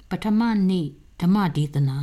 ပထမနေ့ဓမ္မဒေသနာ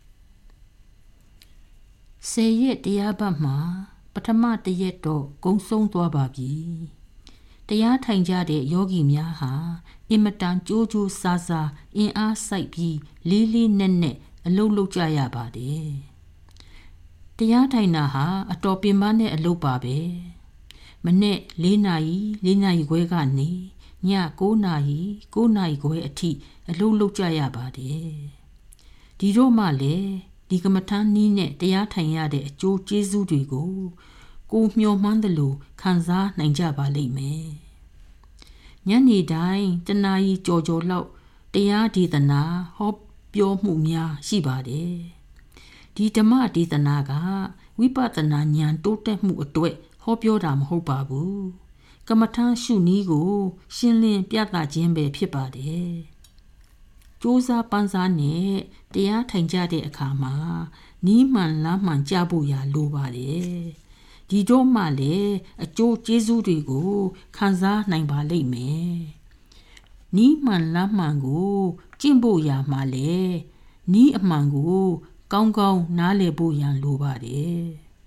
စေရက်တရားပတ်မှာပထမတရက်တော့ကုံဆုံးသွားပါပြီတရားထိုင်ကြတဲ့ယောဂီများဟာအင်မတန်ကြိုးကြိုးစားစားအင်အားစိုက်ပြီးလေးလေးနက်နက်အလုပ်လုပ်ကြရပါတယ်တရားထိုင်တာဟာအတော်ပင်ပန်းတဲ့အလုပ်ပါပဲမနေ့4 နာရီခွဲကနေည9 နာရီခွဲအထိအလုပ်လုပ်ကြရပါတယ်ဒီတော့မှလည်းဒီကမ္မထန်နီးနဲ့တရားထိုင်ရတဲ့အကျိုးကျေးဇူးတွေကိုကိုမျှော်မှန်းသလိုခံစားနိုင်ကြပါလိမ့်မယ်ညနေတိုင်းတနာရီကြော်လောက်တရားဒေသနာဟောပြောမှုများရှိပါတယ်ဒီဓမ္မဒေသနာကဝိပဿနာဉာဏ်တိုးတက်မှုအတွက်ဟောပြောတာမဟုတ်ပါဘူးကမ္မထန်ရှုနည်းကိုရှင်းလင်းပြသခြင်းပဲဖြစ်ပါတယ်ကြိုးစားပန်းစားနဲ့တရားထိုင်ကြတဲ့အခါမှာနီးမှန်လမ်းမှန်ကြဖို့ရလိုပါတယ်ဒီတော့မှလည်းအကျိုးကျေးဇူးတွေကိုခံစားနိုင်ပါလိမ့်မယ်နီးမှန်လမ်းမှန်ကိုကျင့်ဖို့ရမှာလေနီးအမှန်ကိုကောင်းကောင်းနားလည်ဖို့ရန်လိုပါတယ်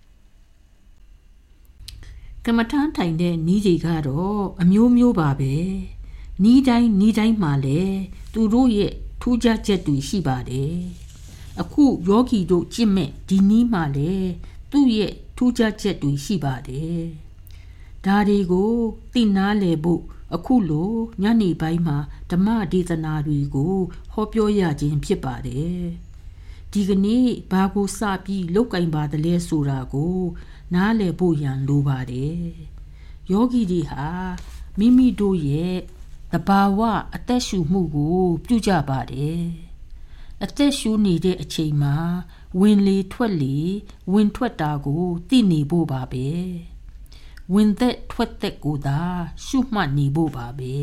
ကမ္မထန်ထိုင်တဲ့နီးတွေကတော့အမျိုးမျိုးပါပဲနီးတိုင်းမှာလည်းသူတို့ရဲ့ထူးခြားချက်တွေရှိပါတယ်အခုယောဂီတို့ကြင့်မဲ့ဒီနီးမှာလည်းသူ့ရဲ့ထူးခြားချက်တွေရှိပါတယ်ဒါတွေကိုသိနာလည်ဖို့အခုလိုညနေပိုင်းမှာဓမ္မဒေသနာတွေကိုဟောပြောရခြင်းဖြစ်ပါတယ်ဒီကနေ့ဘာကိုစပြီးလောက်ကင်ပါတယ်လဲဆိုတာကိုနားလည်ဖို့ရန်လိုပါတယ်ယောဂီတွေဟာမိမိတို့ရဲ့တဘာဝအသက်ရှူမှုကိုပြုကြပါတယ်အသက်ရှူနေတဲ့အချိန်မှာဝင်လေထွက်လေဝင်ထွက်တာကိုသိနေဖို့ပါပဲဝင်သက်ထွက်သက်ကိုသာရှုမှတ်နေဖို့ပါပဲ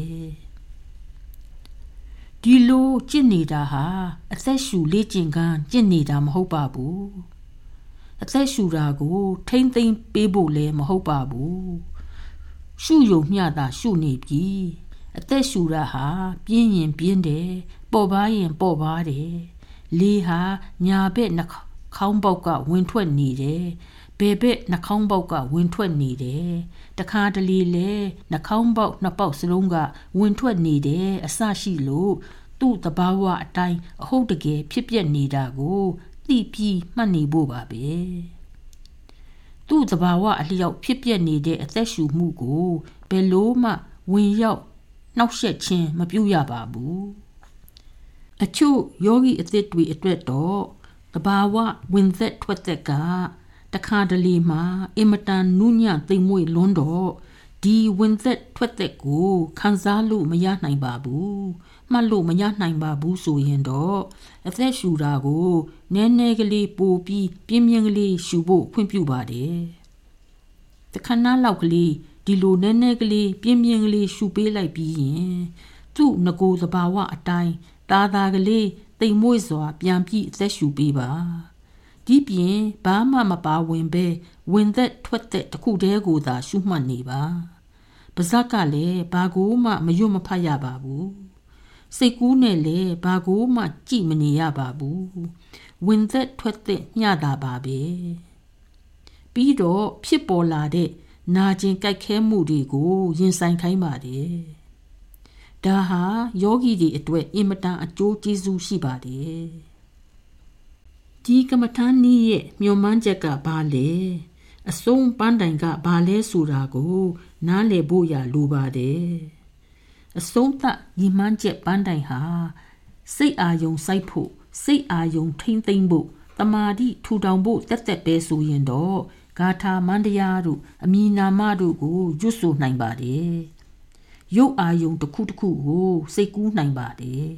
ဒီလိုကျင့်နေတာဟာအသက်ရှူလေ့ကျင့်ခန်းကျင့်နေတာမဟုတ်ပါဘူးအသက်ရှူတာကိုထိမ့်သိမ့်ပေးဖို့လည်းမဟုတ်ပါဘူးရှုယုံမျှတာရှုနေပြီအသက်ရှူတာဟာပြင်းရင်ပြင်းတယ်ပေါ့ပါရင်ပေါ့ပါတယ်လေဟာညာဘက်နှာခေါင်းပေါက်ကဝင်ထွက်နေတယ်ဘယ်ဘက်နှာခေါင်းပေါက်ကဝင်ထွက်နေတယ်တခါတလေလဲနှာခေါင်းပေါက်နှစ်ပေါက်စလုံးကဝင်ထွက်နေတယ်အစရှိလို့သူ့တဘာဝအတိုင်းအဟုတ်တကယ်ဖြစ်ပျက်နေတာကိုသိပြီးမှတ်နေဖို့ပါပဲသူ့တဘာဝအလျောက်ဖြစ်ပျက်နေတဲ့အသက်ရှူမှုကိုဘယ်လို့မှဝင်ရောက်နှောက်ယှက်ခြင်းမပြုရပါဘူးအချို့ယောဂီအသစ်တွေအတွက်တော့တဘာဝဝင်သက်ထွက်သက်ကတခါတလေမှာအင်မတန်နူးညံ့သိမ်မွေ့လွန်းတော့ဒီဝင်သက်ထွက်သက်ကိုခံစားလို့မရနိုင်ပါဘူးမှတ်လို့မရနိုင်ပါဘူးဆိုရင်တော့အသက်ရှူတာကိုနည်းနည်းကလေးပိုပြီးပြင်းပြင်းကလေးရှူဖို့ခွင့်ပြုပါတယ်တခဏလောက်ကလေးဒီလိုနည်းနည်းကလေးပြင်းပြင်းကလေးရှူပေးလိုက်ပြီးရင်သူ့ငကိုသဘာဝအတိုင်းတာကလေးတိမ်မွေ့စွာပြန်ပြီးအသက်ရှူပေးပါဒီပြင်ဘာမှမပါဝင်ပဲဝင်သက်ထွက်သက်တစ်ခုတည်းကိုသာရှုမှတ်နေပါပါဇက်ကလည်းဘာကိုမှမရွတ်မဖတ်ရပါဘူးစိတ်ကူးနဲ့လည်းဘာကိုမှကြည့်မနေရပါဘူးဝင်သက်ထွက်သက်ညတာပါပဲပြီးတော့ဖြစ်ပေါ်လာတဲ့နာကျင်ကြိုက်ခဲမှုတွေကိုရင်ဆိုင်ခိုင်းပါတယ်ဒါဟာယောဂီတွေအတွက်အင်မတန်အကျိုးကျေးဇူးရှိပါတယ်ဒီကမ္မထန်နည်းရဲ့မျှော်မှန်းချက်ကဘာလဲအဆုံးပန်းတိုင်ကဘာလဲဆိုတာကိုနားလည်ဖို့ရလိုပါတယ်အဆုံးသတ်ညီမှန်းချက်ပန်းတိုင်ဟာစိတ်အာယုံစိုက်ဖို့စိတ်အာယုံထိမ့်သိမ့်ဖို့တမာတိထူထောင်ဖို့တက်ပဲဆိုရင်တော့ဂါထာမန္တရားတို့အမည်နာမတို့ကိုရွတ်ဆိုနိုင်ပါတယ်ရုပ်အာယုံတစ်ခုကိုစိတ်ကူးနိုင်ပါတယ်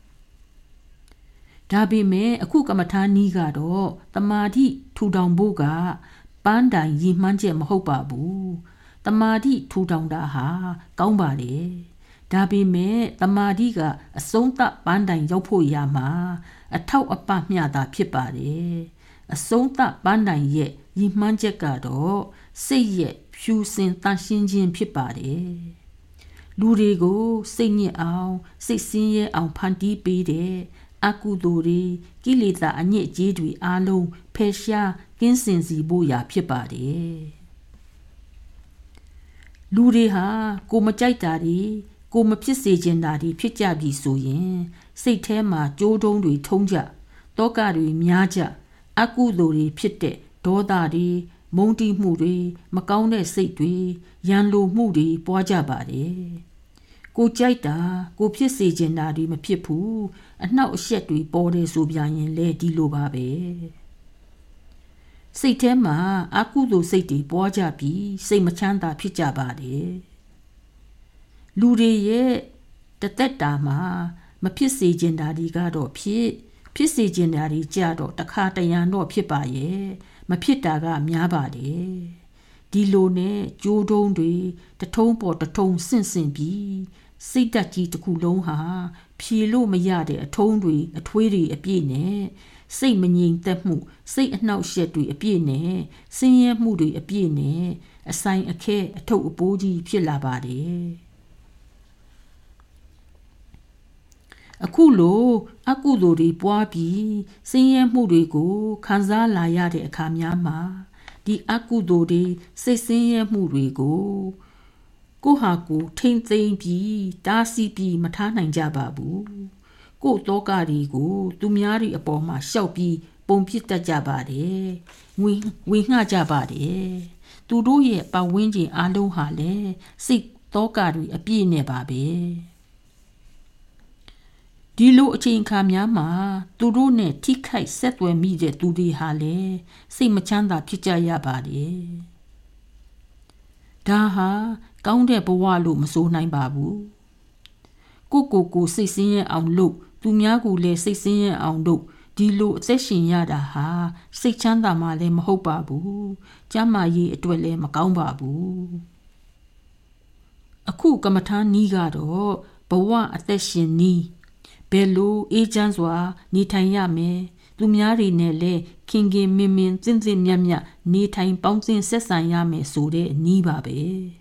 ဒါပေမဲ့အခုကမ္မထာနီးကတော့တမာတိထူထောင်ဖို့ကပန်းတိုင်ရည်မှန်းချက်မဟုတ်ပါဘူးတမာတိထူထောင်တာဟာကောင်းပါလေဒါပေမဲ့တမာတိကအဆုံးသတ်ပန်းတိုင်ရောက်ဖို့ရမှာအထောက်အပံ့မျှတာဖြစ်ပါတယ်အဆုံးသတ်ပန်းတိုင်ရဲ့ရည်မှန်းချက်ကတော့စိတ်ရဲ့ဖြူစင်တန်ရှင်းခြင်းဖြစ်ပါတယ်လူတွေကိုစိတ်ညစ်အောင်စိတ်ဆင်းရဲအောင်ဖန်တီးပေးတဲ့အကုသိုလ်တွေကိလေသာအညစ်အကြေးတွေအားလုံးဖယ်ရှားကင်းစင်စီဖို့ရာဖြစ်ပါတယ်လူတွေဟာကိုမကြိုက်တာတွေကိုမဖြစ်စေချင်တာတွေဖြစ်ကြပြီဆိုရင်စိတ်ထဲမှာကြိုးတုံးတွေထုံးကြတောကတွေများကြအကုသိုလ်တွေဖြစ်တဲ့ဒေါသတွေမုန်းတီးမှုတွေမကောင်းတဲ့စိတ်တွေရန်လိုမှုတွေပွားကြပါတယ်ကိုကြိုက်တာကိုဖြစ်စေချင်တာတွေမဖြစ်ဘူးအနှောက်အယှက်တွေပေါ်တယ်ဆိုပြန်ရင်လေဒီလိုပါပဲစိတ်ထဲမှာအကုသိုလ်စိတ်တွေပွားကြပြီးစိတ်မချမ်းသာဖြစ်ကြပါတယ်လူတွေရဲ့တသက်တာမှာမဖြစ်စေချင်တာတွေကတော့ဖြစ်စေချင်တာတွေကြတော့တခါတရံတော့ဖြစ်ပါရဲ့မဖြစ်တာကများပါတယ်ဒီလိုနဲ့ကြိုးတုံးတွေတထုံးပေါ်တထုံးဆင့်ပြီးစိတ်ဓာတ်ကြီးတစ်ခုလုံးဟာဖြေလို့မရတဲ့အထုံးတွေအထွေးတွေအပြည့်နဲ့စိတ်မငြိမ်သက်မှုစိတ်အနှောက်အယှက်တွေအပြည့်နဲ့ဆင်းရဲမှုတွေအပြည့်နဲ့အဆိုင်အခဲအထုပ်အပိုးကြီးဖြစ်လာပါတယ်အခုလိုအကုသိုလ်တွေပွားပြီးဆင်းရဲမှုတွေကိုခံစားလာရတဲ့အခါများမှာဒီအကုသိုလ်တွေစိတ်ဆင်းရဲမှုတွေကိုကိုဟာကိုထိမ့်သိမ့်ပြီးတားဆီးပြီးမထားနိုင်ကြပါဘူးကိုတောကတွေကိုသူများတွေအပေါ်မှာရှောက်ပြီးပုံပစ်တတ်ကြပါတယ်ဝေငှကြပါတယ်သူတို့ရဲ့ပတ်ဝန်းကျင်အလုံးဟာလည်းစိတ်တောကတွေအပြည့်နဲ့ပါပဲဒီလိုအချိန်အခါများမှာသူတို့နဲ့ထိခိုက်ဆက်သွယ်မိတဲ့သူတွေဟာလည်းစိတ်မချမ်းသာဖြစ်ကြရပါတယ်ဒါဟာကောင်းတဲ့ဘဝလို့မဆိုနိုင်ပါဘူးကိုစိတ်ဆင်းရဲအောင်လုပ်သူများကိုလည်းစိတ်ဆင်းရဲအောင်လုပ်ဒီလိုအသက်ရှင်ရတာဟာစိတ်ချမ်းသာမှလည်းမဟုတ်ပါဘူးကျန်းမာရေးအတွက်လည်းမကောင်းပါဘူးအခုကမ္မထာနီးကတော့ဘဝအသက်ရှင်နီးဘယ်လိုအေးချမ်းစွာနေထိုင်ရမယ်သူများတွေနဲ့လည်းခင်မင်သင့်မြတ်နေထိုင်ပေါင်းသင်းဆက်ဆံရမယ်ဆိုတဲ့နီးပါပဲ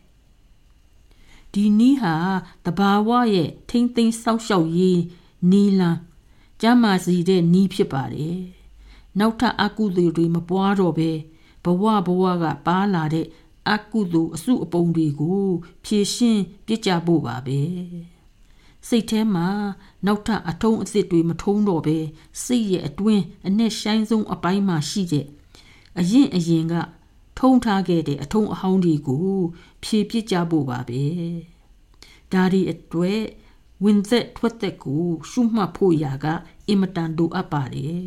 ဒီနီးဟာတဘာဝရဲ့ထိမ့်သိမ်းဆောက်ရှောက်ရေးနီးလန်းကျမ်းမာစီတဲ့နီးဖြစ်ပါတယ်နောက်ထပ်အကုသိုလ်တွေမပွားတော့ပဲဘဝကပါလာတဲ့အကုသိုလ်အစုအပုံတွေကိုဖြည့်ရှင်းပြစ်ကြဖို့ပါပဲစိတ်ထဲမှာနောက်ထပ်အထုံးအသစ်တွေမထုံးတော့ပဲစိတ်ရဲ့အတွင်းအနဲ့ဆိုင်ဆုံးအပိုင်းမှာရှိတဲ့အရင်ကထုံးထားခဲ့တဲ့အထုံးအဟောင်းတွေကိုဖြည့်ပြစ်ကြဖို့ပါပဲဒါဒီအတွက်ဝင်သက်ထွက်သက်ကိုရှုမှတ်ဖို့ရာကအင်မတန်လိုအပ်ပါတယ်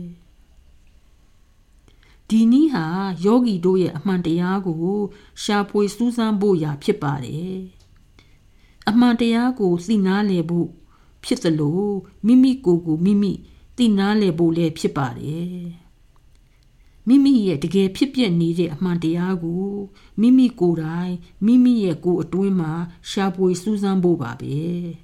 ဒီနည်းဟာယောဂီတို့ရဲ့အမှန်တရားကိုရှာဖွေစူးစမ်းဖို့ရာဖြစ်ပါတယ်အမှန်တရားကိုသိနာလည်ဖို့ဖြစ်သလိုမိမိကိုမိမိသိနာလည်ဖို့လည်းဖြစ်ပါတယ်မိမိရဲ့တကယ်ဖြစ်ပျက်နေတဲ့အမှန်တရားကိုမိမိကိုယ်တိုင်မိမိရဲ့ကိုယ်အတွင်းမှာရှာဖွေစူးစမ်းဖို့ပါပဲ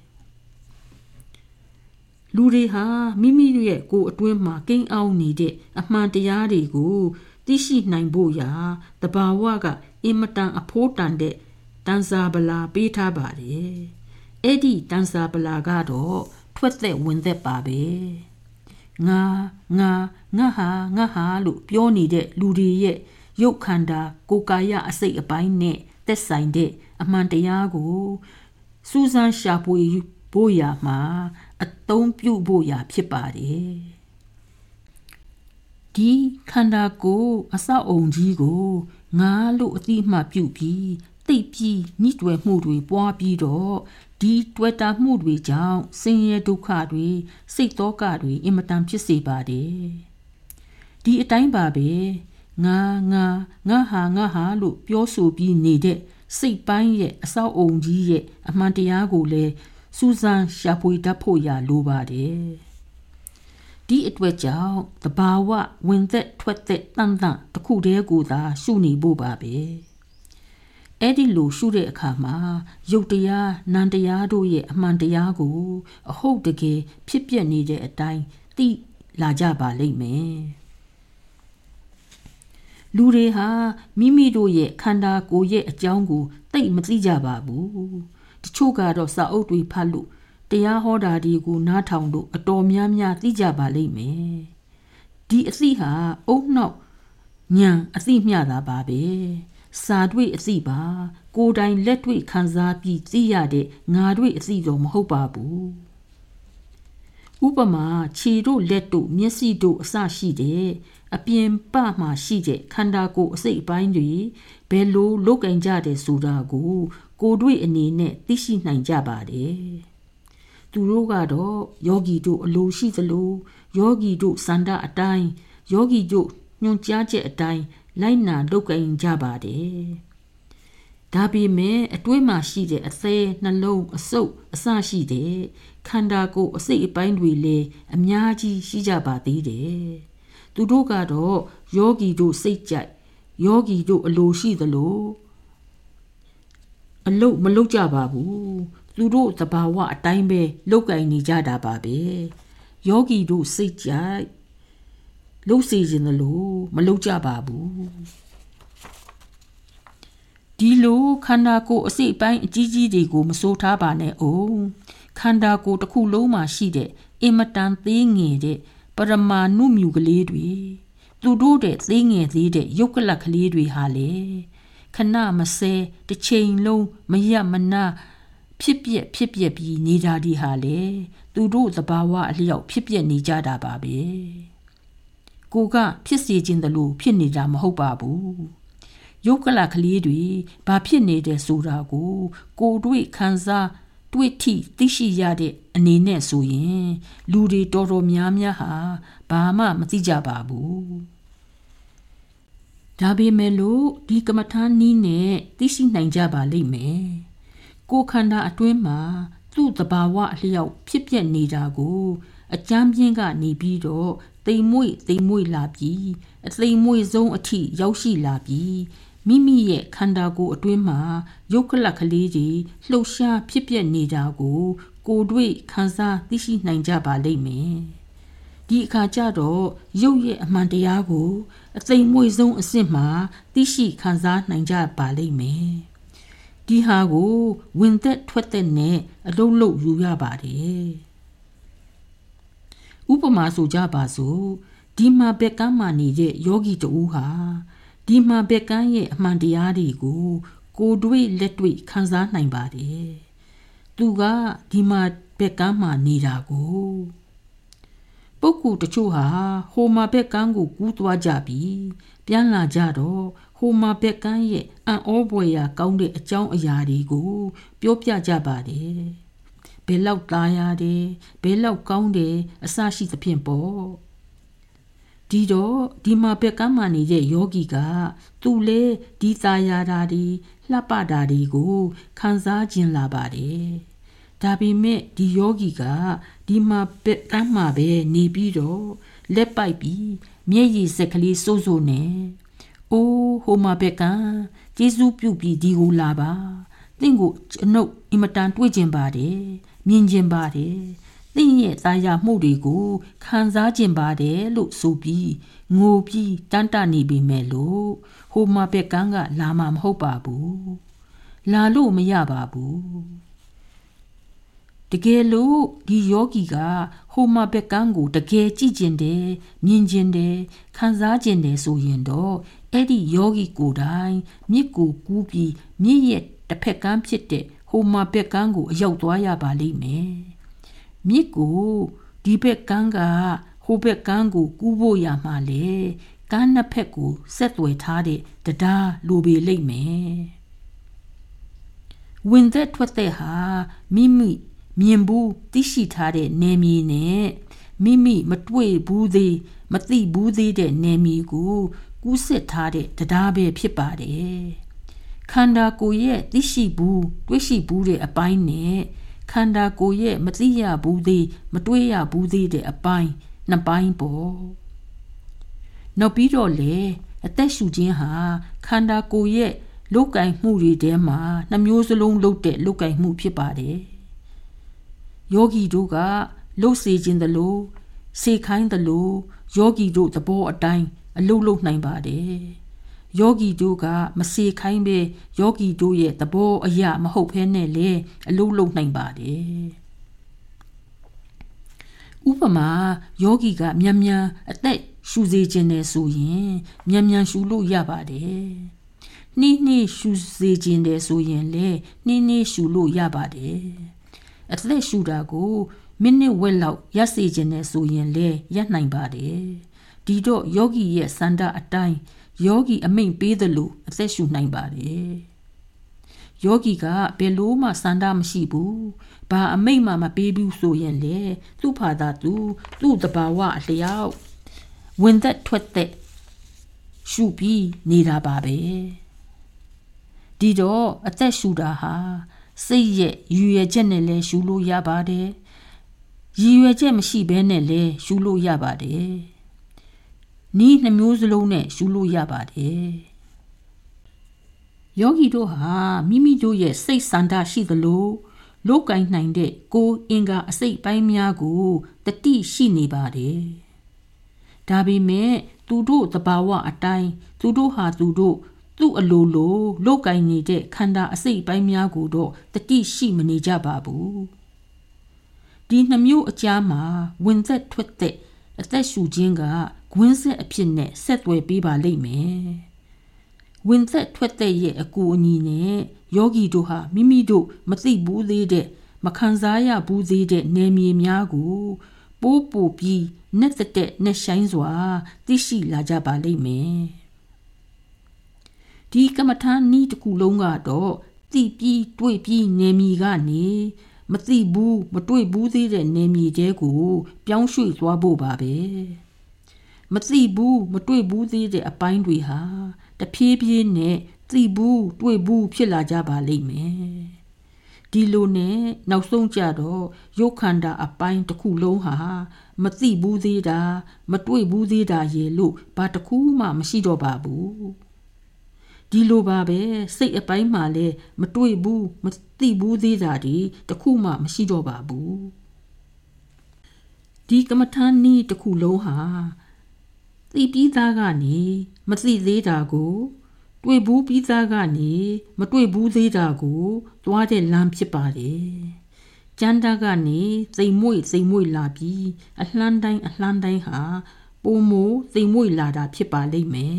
လူတွေဟာမိမိရဲ့ကိုယ်အတွင်းမှာကိန်းအောင်နေတဲ့အမှန်တရားတွေကိုသိရှိနိုင်ဖို့ရာတဘာဝကအင်မတန်အဖို့တန်တဲ့တန်စာပလာပေးထားပါတယ်အဲ့ဒီတန်စာပလာကတော့ထွက်သက်ဝင်သက်ပါပဲငါဟာလို့ပြောနေတဲ့လူတွေရဲ့ရုပ်ခန္ဓာကိုယ်ကာယအစိတ်အပိုင်းနဲ့သက်ဆိုင်တဲ့အမှန်တရားကိုစူးစမ်းရှာဖွေဖို့ရာမှာအသုံးပြုဖို့ရာဖြစ်ပါတယ်ဒီခန္ဓာကိုယ်အစအုံကြီးကိုငါလို့အတိအမှပြုပြီးသိပြီးညှိတွယ်မှုတွေပွားပြီးတော့ဒီတွေ့တာမှုတွေကြောင့်ဆင်းရဲဒုက္ခတွေစိတ်သောကတွေအင်မတန်ဖြစ်စေပါတယ်ဒီအတိုင်းပါပဲငါဟာလို့ပြောဆိုပြီးနေတဲ့စိတ်ပိုင်းရဲ့အစောအုံကြီးရဲ့အမှန်တရားကိုလည်းစူးစမ်းရှာဖွေတတ်ဖို့ရလိုပါတယ်ဒီအတွက်ကြောင့်တဘာဝဝင်သက်ထွက်သက်တန်တခုတည်းကိုသာရှုနေဖို့ပါပဲအဲ့ဒီလိုရှုတဲ့အခါမှာယုတ်တရားနံတရားတို့ရဲ့အမှန်တရားကိုအဟုတ်တကယ်ဖြစ်ပျက်နေတဲ့အတိုင်းသိလာကြပါလိမ့်မယ်လူတွေဟာမိမိတို့ရဲ့ခန္ဓာကိုယ်ရဲ့အကြောင်းကိုသိမသိကြပါဘူးတချို့ကတော့စာအုပ်တွေဖတ်လို့တတရားဟောတာတွေကိုနားထောင်လို့အတော်များများသိကြပါလိမ့်မယ်ဒီအသိဟာအုံနောက်ဉာဏ်အသိမျှတာပါပဲစာတွေ့အသိပါကိုယ်တိုင်လက်တွေ့ခံစားပြီးသိရတဲ့ငါတွေ့အသိတော့မဟုတ်ပါဘူးဥပမာခြေတို့လက်တို့မျက်စိတို့အစရှိတဲ့အပြင်ပမှာရှိတဲ့ခန္ဓာကိုယ်အစိတ်အပိုင်းတွေဘယ်လိုလုပ်ကင်ကြတယ်ဆိုတာကိုကိုယ်တွေ့အနေနဲ့သိရှိနိုင်ကြပါတယ်သူတို့ကတော့ယောဂီတို့အလိုရှိသလိုယောဂီတို့စန္ဒအတိုင်းယောဂီတို့ညွှန်ကြားချက်အတိုင်းလိုက်နာလုပ်ကင်ကြပါတယ်ဒါပေမဲ့အတွင်းမှာရှိတဲ့အသေးနှလုံးအဆုပ်အစရှိတဲ့ခန္ဓာကိုယ်အစိတ်အပိုင်းတွေလည်းအများကြီးရှိကြပါသေးတယ်သူတို့ကတော့ယောဂီတို့စိတ်ကြိုက်ယောဂီတို့အလိုရှိသလိုအလုတ်မလုပ်ကြပါဘူးသူတို့သဘာဝအတိုင်းပဲလုပ်ကင်နေကြတာပါပဲယောဂီတို့စိတ်ကြိုက်လုပ်စီခြင်းလို့မလုပ်ကြပါဘူးဒီလိုခန္ဓာကိုယ်အစိတ်ပိုင်းအကြီးကြီးတွေကိုမစိုးထားပါနဲ့အောင်ခန္ဓာကိုယ်တစ်ခုလုံးမှာရှိတဲ့အင်မတန်သေးငယ်တဲ့ပရမာဏုမြူကလေးတွေသူတို့တဲ့သေးငယ်သေးတဲ့ယုတ်ကလတ်ကလေးတွေဟာလေခဏမစဲတစ်ချိန်လုံးမရမနာဖြစ်ပြက်ပြီးနေတာဒီဟာလေသူတို့သဘာဝအလျောက်ဖြစ်ပြက်နေကြတာပါပဲကိုကဖြစ်စေခြင်းတလို့ဖြစ်နေတာမဟုတ်ပါဘူးယုတ်ကလကလေးတွေဘာဖြစ်နေတယ်ဆိုတာကိုတွေ့ခံစားတွေ့ထိသိရှိရတဲ့အနေနဲ့ဆိုရင်လူတွေတော်တော်များများဟာဘာမှမသိကြပါဘူးဒါပေမဲ့လို့ဒီကမ္မထာနည်းနဲ့သိရှိနိုင်ကြပါလိမ့်မယ်ကိုယ်ခန္ဓာအတွင်းမှာသူ့သဘာဝအလျောက်ဖြစ်ပြနေတာကိုအကြမ်းပြင်းကနေပြီးတော့တိမ်မွေ့လာပြီးအသိမ်မွေ့ဆုံးအထိရောက်ရှိလာပြီးမိမိရဲ့ခန္ဓာကိုယ်အတွင်းမှာယုတ်ကလတ်ကလေးတွေလှုပ်ရှားဖြစ်ပြနေတာကိုတွေ့ခံစားသိရှိနိုင်ကြပါလိမ့်မယ်ဒီအခါကျတော့ရုပ်ရဲ့အမှန်တရားကိုအသိမ်မွေ့ဆုံးအစစ်မှာသိရှိခံစားနိုင်ကြပါလိမ့်မယ်ဒီဟာကိုဝင်သက်ထွက်သက်နဲ့အလုံးလုံးယူရပါတယ်ဥပမာဆိုကြပါစို့ဒီမှာဘက်ကမ်းမှာနေတဲ့ယောဂီတူဟာဒီမှာဘက်ကမ်းရဲ့အမှန်တရားတွေကိုတွေ့လက်တွေ့ခံစားနိုင်ပါတယ်သူကဒီမှာဘက်ကမ်းမှာနေတာကိုပုဂ္ဂိုလ်တချို့ဟာဟိုမှာဘက်ကမ်းကိုကူးသွားကြပြီးပြန်လာကြတော့ဟိုမှာဘက်ကမ်းရဲ့အံ့ဩဖွယ်ရာကောင်းတဲ့အကြောင်းအရာတွေကိုပြောပြကြပါတယ်ဘယ်လောက်သားရတယ်ဘယ်လောက်ကောင်းတယ်အစရှိသဖြင့်ပေါ့ဒီတော့ဒီမှာဘက်ကမ်းမှနေတဲ့ယောဂီကသူ့လေဒီသားရတာဒီလှပတာတွေကိုခံစားခြင်းလာပါတယ်ဒါပေမဲ့ဒီယောဂီကဒီမှာဘက်ကမ်းမှာပဲနေပြီးတော့လက်ပိုက်ပြီးမျက်ရည်စက်ကလေးစိုးနေအိုးဟိုမှာဘက်ကမ်းကျေးဇူးပြုပြီးဒီကိုလာပါသင်ကိုကျွန်ုပ်အင်မတန်တွေ့ကျင်ပါတယ်မြင်ကျင်ပါတယ်သင်ရဲ့သားရမှုတွေကိုခံစားကျင်ပါတယ်လို့ဆိုပြီးငိုပြီးတန်းတနေပြီမဲ့လို့ဟိုမှာဘက်ကန်းကလာမှာမဟုတ်ပါဘူးလာလို့မရပါဘူးတကယ်လို့ဒီယောဂီကဟိုမှာဘက်ကန်းကိုတကယ်ကြည့်ကျင်တယ်မြင်ကျင်တယ်ခံစားကျင်တယ်ဆိုရင်တော့အဲ့ဒီယောဂီကိုယ်တိုင်မြစ်ကိုကူးပြီးမြစ်ရဲ့တစ်ဖက်ကန်းဖြစ်တဲ့ဟိုမှာဘက်ကန်းကိုအရောက်သွားရပါလိမ့်မယ်မြစ်ကိုဒီဘက်ကန်းကဟိုဘက်ကန်းကိုကူးဖို့ရမှာလေကန်းနှစ်ဖက်ကိုဆက်သွယ်ထားတဲ့တရားလိုပေလိမ့်မယ်ဝင်သက်ထွက်သက်ဟာမိမိမြင်ဘူးသိရှိထားတဲ့နေမီနဲ့မိမိမတွေ့ဘူးသေးမသိဘူးသေးတဲ့နေမီကိုကူးစစ်ထားတဲ့တရားပဲဖြစ်ပါတယ်ခန္ဓာကိုယ်ရဲ့သိရှိဘူးတွေ့ရှိဘူးတဲ့အပိုင်းနဲ့ခန္ဓာကိုယ်ရဲ့မသိရဘူးသေးမတွေ့ရဘူးသေးတဲ့အပိုင်းနှစ်ပိုင်းပေါ့နောက်ပြီးတော့လေအသက်ရှူခြင်းဟာခန္ဓာကိုယ်ရဲ့လုတ်ကင်မှုတွေထဲမှာနှမျိုးစလုံးလုတ်တဲ့လုတ်ကင်မှုဖြစ်ပါတယ်ယောဂီတို့ကလှုပ်စေခြင်းတလို့စေခိုင်းတလို့ယောဂီတို့သဘောအတိုင်းအလုတ်လုတ်နိုင်ပါတယ်ယောဂီတို့ကမစေခိုင်းပဲယောဂီတို့ရဲ့သဘောအရာမဟုတ်ဘဲနဲ့လေအလုတ်လုတ်နိုင်ပါတယ်ဥပမာယောဂီကမြန်မြန်အသက်ရှူစေခြင်းနဲ့ဆိုရင်မြန်မြန်ရှူလို့ရပါတယ်နှီးနှီးရှူစေခြင်းနဲ့ဆိုရင်လည်းနှီးနှီးရှူလို့ရပါတယ်အသက်ရှူတာကိုမိနစ်ဝက်လောက်ရစေခြင်းနဲ့ဆိုရင်လည်းရနိုင်ပါတယ်ဒီတော့ယောဂီရဲ့စန္ဒအတိုင်းယောဂီအမိန့်ပေးသလိုအသက်ရှူနိုင်ပါတယ်ယောဂီကဘယ်လိုမှစန္ဒမရှိဘူးဘာအမိန့်မှမပေးဘူးဆိုရင်လေသူ့ဖာသာသူ့တဘာဝအလျောက်ဝင်သက်ထွက်သက်ရှူပြီးနေတာပါပဲဒီတော့အသက်ရှူတာဟာစိတ်ရဲ့ရည်ရွယ်ချက်နဲ့လည်းရှူလို့ရပါတယ်ရည်ရွယ်ချက်မရှိဘဲနဲ့လည်းရှူလို့ရပါတယ်နီးနှမျိုးစလုံးနဲ့ရှူလို့ရပါတယ်ယောဂီတို့ဟာမိမိတို့ရဲ့စိတ်ဆန္ဒရှိသလိုလောကင်နိုင်တဲ့ကိုယ်အင်္ဂါအစိတ်ပိုင်းများကိုတတိရှိနေပါတယ်ဒါပေမဲ့သူတို့သဘာဝအတိုင်းသူတို့ဟာသူတို့သူ့အလိုလိုလောကင်နေတဲ့ခန္ဓာအစိတ်ပိုင်းများကိုတော့တတိရှိမနေကြပါဘူးဒီနှမျိုးအကြားမှာဝင်သက်ထွက်သက်အသက်ရှူခြင်းကဂွင်းဆက်အဖြစ်နဲ့ဆက်သွယ်ပေးပါလိမ့်မယ်ဝင်သက်ထွက်သက်ရဲ့အကူအညီနဲ့ယောဂီတို့ဟာမိမိတို့မသိဘူးသေးတဲ့မခံစားရဘူးသေးတဲ့နယ်မြေများကိုပိုးပို့ပြီးနဲ့တဲ့နဲ့ဆိုင်စွာသိရှိလာကြပါလိမ့်မယ်ဒီကမ္မထာနည်းတစ်ခုလုံးကတော့သိပြီးတွေ့ပြီးနယ်မြေကနေမသိဘူးမတွေ့ဘူးသေးတဲ့နယ်မြေတဲကိုပြောင်းရွှေ့သွားဖို့ပါပဲမသိဘူးမတွေ့ဘူးသေးတဲ့အပိုင်းတွေဟာတဖြည်းဖြည်းနဲ့သိဘူးတွေ့ဘူးဖြစ်လာကြပါလိမ့်မယ်ဒီလိုနဲ့နောက်ဆုံးကြတော့ရုပ်ခန္ဓာအပိုင်းတစ်ခုလုံးဟာမသိဘူးသေးတာမတွေ့ဘူးသေးတာရေလို့ဘာတစ်ခုမှမရှိတော့ပါဘူးဒီလိုပါပဲစိတ်အပိုင်းမှာလည်းမတွေ့ဘူးမသိဘူးသေးတာဒီတစ်ခုမှမရှိတော့ပါဘူးဒီကမ္မထာနည်းတစ်ခုလုံးဟာသိပြီးသားကနေမသိသေးတာကိုတွေ့ဘူးပြီးသားကနေမတွေ့ဘူးသေးတာကိုသွားတဲ့လမ်းဖြစ်ပါတယ်ကျမ်းတာကနေစိမ်မွေ့လာပြီးအလှမ်းတိုင်းဟာပုံမို့စိမ်မွေ့လာတာဖြစ်ပါလိမ့်မယ်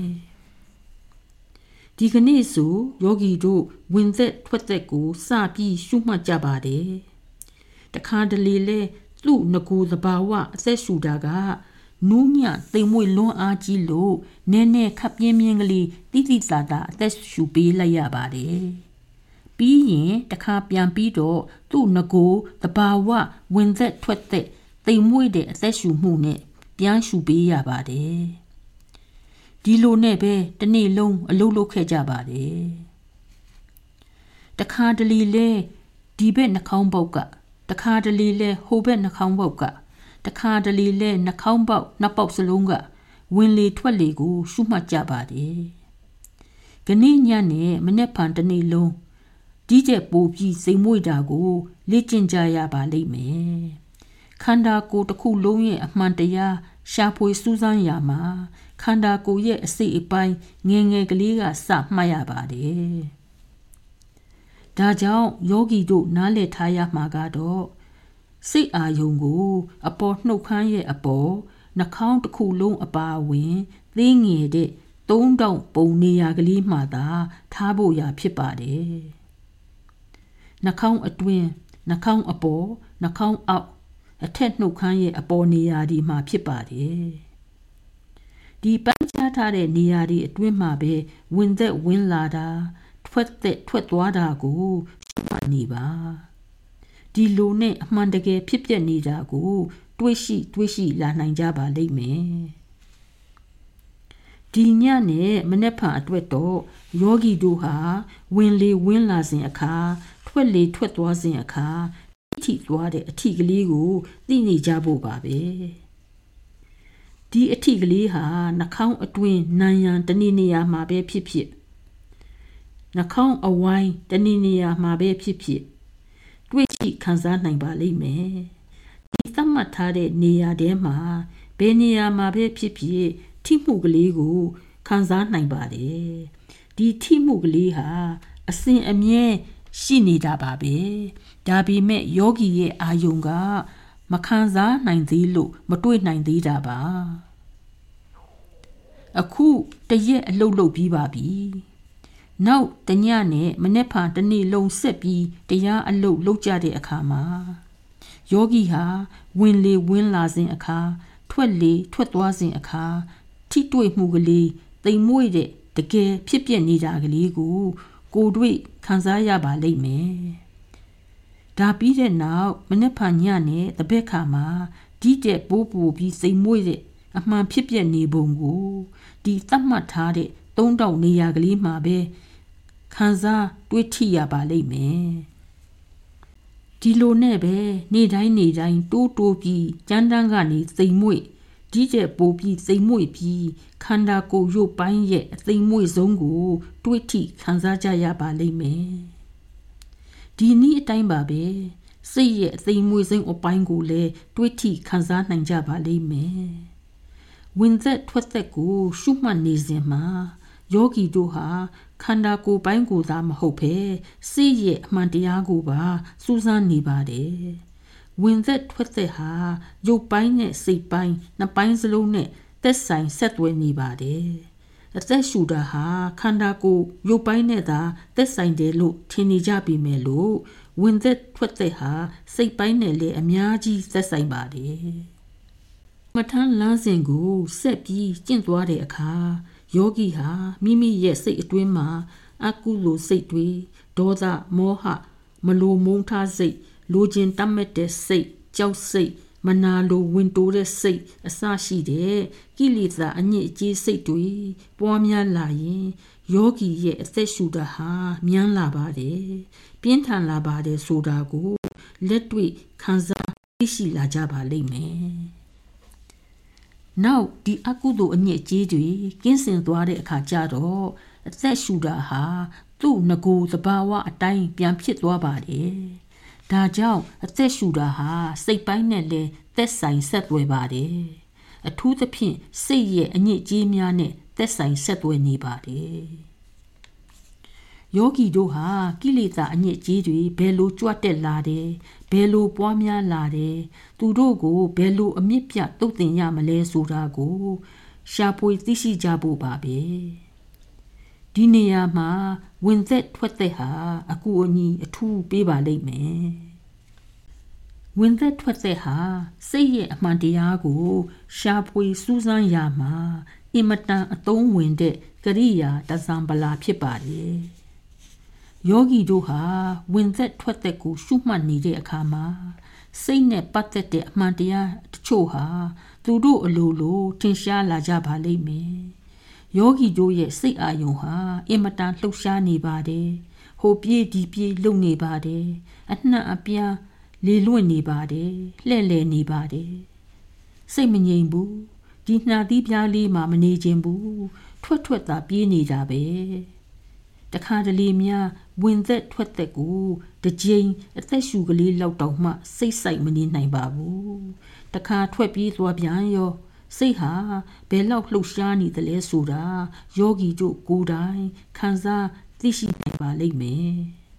ဒီကနေ့ဆိုယောဂီတို့ဝင်သက်ထွက်သက်ကိုစပြီးရှုမှတ်ကြပါတယ်တခါတလေလဲသူ့ငကိုသဘာဝအသက်ရှူတာကနူးညံ့သိမ်မွေ့လွန်းအားကြီးလို့နည်းနည်းခပ်ပြင်းပြင်းကလေးတိတိသာသာအသက်ရှူပေးလိုက်ရပါတယ်ပြီးရင်တခါပြန်ပြီးတော့သူ့ငကိုသဘာဝဝင်သက်ထွက်သက်သိမ်မွေ့တဲ့အသက်ရှူမှုနဲ့ပြန်ရှူပေးရပါတယ်ဒီလိုနဲ့ပဲတစ်နေ့လုံးအလုပ်လုပ်ခဲ့ကြပါတယ်တခါတလေလဲဒီဘက်နှာခေါင်းပေါက်ကတခါတလေလဲဟိုဘက်နှာခေါင်းပေါက်ကတခါတလေလဲနှာခေါင်းပေါက်နှစ်ပေါက်စလုံးကဝင်လေထွက်လေကိုရှုမှတ်ကြပါတယ်ခဏညနဲ့မနေ့ဖန်တစ်နေ့လုံးဒီကျက်ပိုပြီးစိမ်မွေ့တာကိုလေ့ကျင့်ကြရပါလိမ့်မယ်ခန္ဓာကိုယ်တစ်ခုလုံးရဲ့အမှန်တရားရှာဖွေစူးစမ်းရမှာခန္ဓာကိုယ်ရဲ့အစိတ်အပိုင်းငယ်ငယ်ကလေးကစမှတ်ရပါတယ်ဒါကြောင့်ယောဂီတို့နားလည်ထားရမှာကတော့စိတ်အာယုံကိုအပေါ်နှုတ်ခမ်းရဲ့အပေါ်နှာခေါင်းတစ်ခုလုံးအပါအဝင်သိငယ်တဲ့သုံးတောင်ပုံနေရာကလေးမှသာထားဖို့ရာဖြစ်ပါတယ်နှာခေါင်းအတွင်းနှာခေါင်းအပေါ်နှာခေါင်းအောက်အထက်နှုတ်ခမ်းရဲ့အပေါ်နေရာဒီမှာဖြစ်ပါတယ်ဒီပန်းချထားတဲ့နေရာဒီအတွင်းမှာပဲဝင်သက်ဝင်လာတာထွက်သက်ထွက်သွားတာကိုရှုမှတ်နေပါဒီလိုနဲ့အမှန်တကယ်ဖြစ်ပျက်နေတာကိုတွေးရှိလာနိုင်ကြပါလိမ့်မယ်ဒီညနဲ့မနေ့ဖန်အတွက်တော့ယောဂီတို့ဟာဝင်လေဝင်လာစဉ်အခါထွက်လေထွက်သွားစဉ်အခါထိသွားတဲ့အထီကလေးကိုသိနေကြဖို့ပါပဲဒီအထီကလေးဟာနှာခေါင်းအတွင်းနံရံတနေနေရာမှာပဲဖြစ်နှာခေါင်းအဝိုင်းတနေနေရာမှာပဲဖြစ်တွေ့ကြည့်ခံစားနိုင်ပါလိမ့်မယ်ဒီသတ်မှတ်ထားတဲ့နေရာထဲမှာဘယ်နေရာမှာပဲဖြစ်ထိမှုကလေးကိုခံစားနိုင်ပါတယ်ဒီထိမှုကလေးဟာအစဉ်အမြဲရှိနေတာပါပဲဒါပေမဲ့ယောဂီရဲ့အာယုံကမခံစားနိုင်သေးလို့မတွေ့နိုင်သေးတာပါအခုတရက်အလုပ်လုပ်ပြီးပါပြီနောက်တညနဲ့မနေ့ဖန်တစ်နေ့လုံးဆက်ပြီးတရားအလုပ်လုပ်ကြတဲ့အခါမှာယောဂီဟာဝင်လေဝင်လာစဉ်အခါထွက်လေထွက်သွားစဉ်အခါထိတွေ့မှုကလေးတိမ်မွေ့တဲ့တကယ်ဖြစ်ပျက်နေတာကလေးကိုတွေ့ခံစားရပါလိမ့်မယ်ဒါပြီးတဲ့နောက်မနေ့ဖန်ညနဲ့တပည့်ခါမှာဒီတဲ့ပိုးပူပြီးစိမ်မွေ့တဲ့အမှန်ဖြစ်ပျက်နေပုံကိုဒီသတ်မှတ်ထားတဲ့သုံးတောင်နေရာကလေးမှာပဲခံစားတွေးထိရပါလိမ့်မယ်ဒီလိုနဲ့ပဲနေ့တိုင်းတိုးပြီးကြမ်းတမ်းကနေစိမ်မွေ့ဒီတဲ့ပိုးပြီးစိမ်မွေ့ပြီးခန္ဓာကိုယ်ရုပ်ပိုင်းရဲ့အသိမွေ့ဆုံးကိုတွေးထိခံစားကြရပါလိမ့်မယ်ဒီနည်းအတိုင်းပါပဲစိတ်ရဲ့အသိမွေ့ဆုံးအပိုင်းကိုလည်းတွေးထိခံစားနိုင်ကြပါလိမ့်မယ်ဝင်သက်ထွက်သက်ကိုရှုမှတ်နေစဉ်မှာယောဂီတို့ဟာခန္ဓာကိုယ်ပိုင်းကိုသာမဟုတ်ဘဲစိတ်ရဲ့အမှန်တရားကိုပါစူးစမ်းနေပါတယ်ဝင်သက်ထွက်သက်ဟာရုပ်ပိုင်းနဲ့စိတ်ပိုင်းနှစ်ပိုင်းစလုံးနဲ့သက်ဆိုင်ဆက်သွယ်နေပါတယ်အသက်ရှူတာဟာခန္ဓာကိုယ်ရုပ်ပိုင်းနဲ့သာသက်ဆိုင်တယ်လို့ထင်နေကြပြီမယ်လို့ဝင်သက်ထွက်သက်ဟာစိတ်ပိုင်းနဲ့လည်းအများကြီးသက်ဆိုင်ပါတယ်မထမ်းလမ်းစဉ်ကိုဆက်ပြီးကျင့်သွားတဲ့အခါယောဂီဟာမိမိရဲ့စိတ်အတွင်းမှာအကုသိုလ်စိတ်တွေဒေါသမောဟမလိုမုန်းထားစိတ်လိုချင်တတ်မဲ့တဲ့စိတ်ကြောက်စိတ်မနာလိုဝင်တိုးတဲ့စိတ်အစရှိတဲ့ကိလေသာအညစ်အကြေးစိတ်တွေပွားများလာရင်ယောဂီရဲ့အသက်ရှူတာဟာမြန်းလာပါတယ်ပြင်းထန်လာပါတယ်ဆိုတာကိုလက်တွေ့ခံစားသိရှိလာကြပါလိမ့်မယ်နောက်ဒီအကုသိုလ်အညစ်အကြေးတွေကင်းစင်သွားတဲ့အခါကျတော့အသက်ရှူတာဟာသူ့ငကိုယ်သဘာဝအတိုင်းပြန်ဖြစ်သွားပါတယ်ဒါကြောင့်အသက်ရှူတာဟာစိတ်ပိုင်းနဲ့လည်းသက်ဆိုင်ဆက်သွယ်ပါတယ်အထူးသဖြင့်စိတ်ရဲ့အညစ်အကြေးများနဲ့သက်ဆိုင်ဆက်သွယ်နေပါတယ်ယောဂီတို့ဟာကိလေသာအညစ်အကြေးတွေဘယ်လိုကြွတက်လာတယ်ဘယ်လိုပွားများလာတယ်သူတို့ကိုဘယ်လိုအမြင့်ပြတ်တုတ်တင်ရမလဲဆိုတာကိုရှာဖွေသိရှိကြဖို့ပါပဲဒီနေရာမှာဝင်သက်ထွက်သက်ဟာအကူအညီအထူးပေးပါလိမ့်မယ်ဝင်သက်ထွက်သက်ဟာစိတ်ရဲ့အမှန်တရားကိုရှာဖွေစူးစမ်းရမှာအင်မတန်အသုံးဝင်တဲ့ကရိယာတဇံပလာဖြစ်ပါတယ်ယောဂီတို့ဟာဝင်သက်ထွက်သက်ကိုရှုမှတ်နေတဲ့အခါမှာစိတ်နဲ့ပတ်သက်တဲ့အမှန်တရားတချို့ဟာသူတို့အလိုထင်ရှားလာကြပါလိမ့်မယ်ယောဂီတို့ရဲ့စိတ်အာရုံဟာအင်မတန်လှုပ်ရှားနေပါတယ်ဟိုပြေးဒီပြေးလှုပ်နေပါတယ်အနှံ့အပြားလေလွင့်နေပါတယ်လှဲ့လေနေပါတယ်စိတ်မငြိမ်ဘူးဒီနှာသီးပြားလေးမှာမနေခြင်းဘူးထွက်သာပြေးနေတာပဲတခါတလေများဝင်သက်ထွက်သက်ကိုတစ်ကြိမ်အသက်ရှူကလေးလောက်တောင်မှစိတ်ဆိုင်မနေနိုင်ပါဘူးတခါထွက်ပြေးသွားပြန်ရောစိတ်ဟာဘယ်လောက်လှုပ်ရှားနေသလဲဆိုတာယောဂီတို့ကိုယ်တိုင်ခံစားသိရှိနိုင်ပါလိမ့်မယ်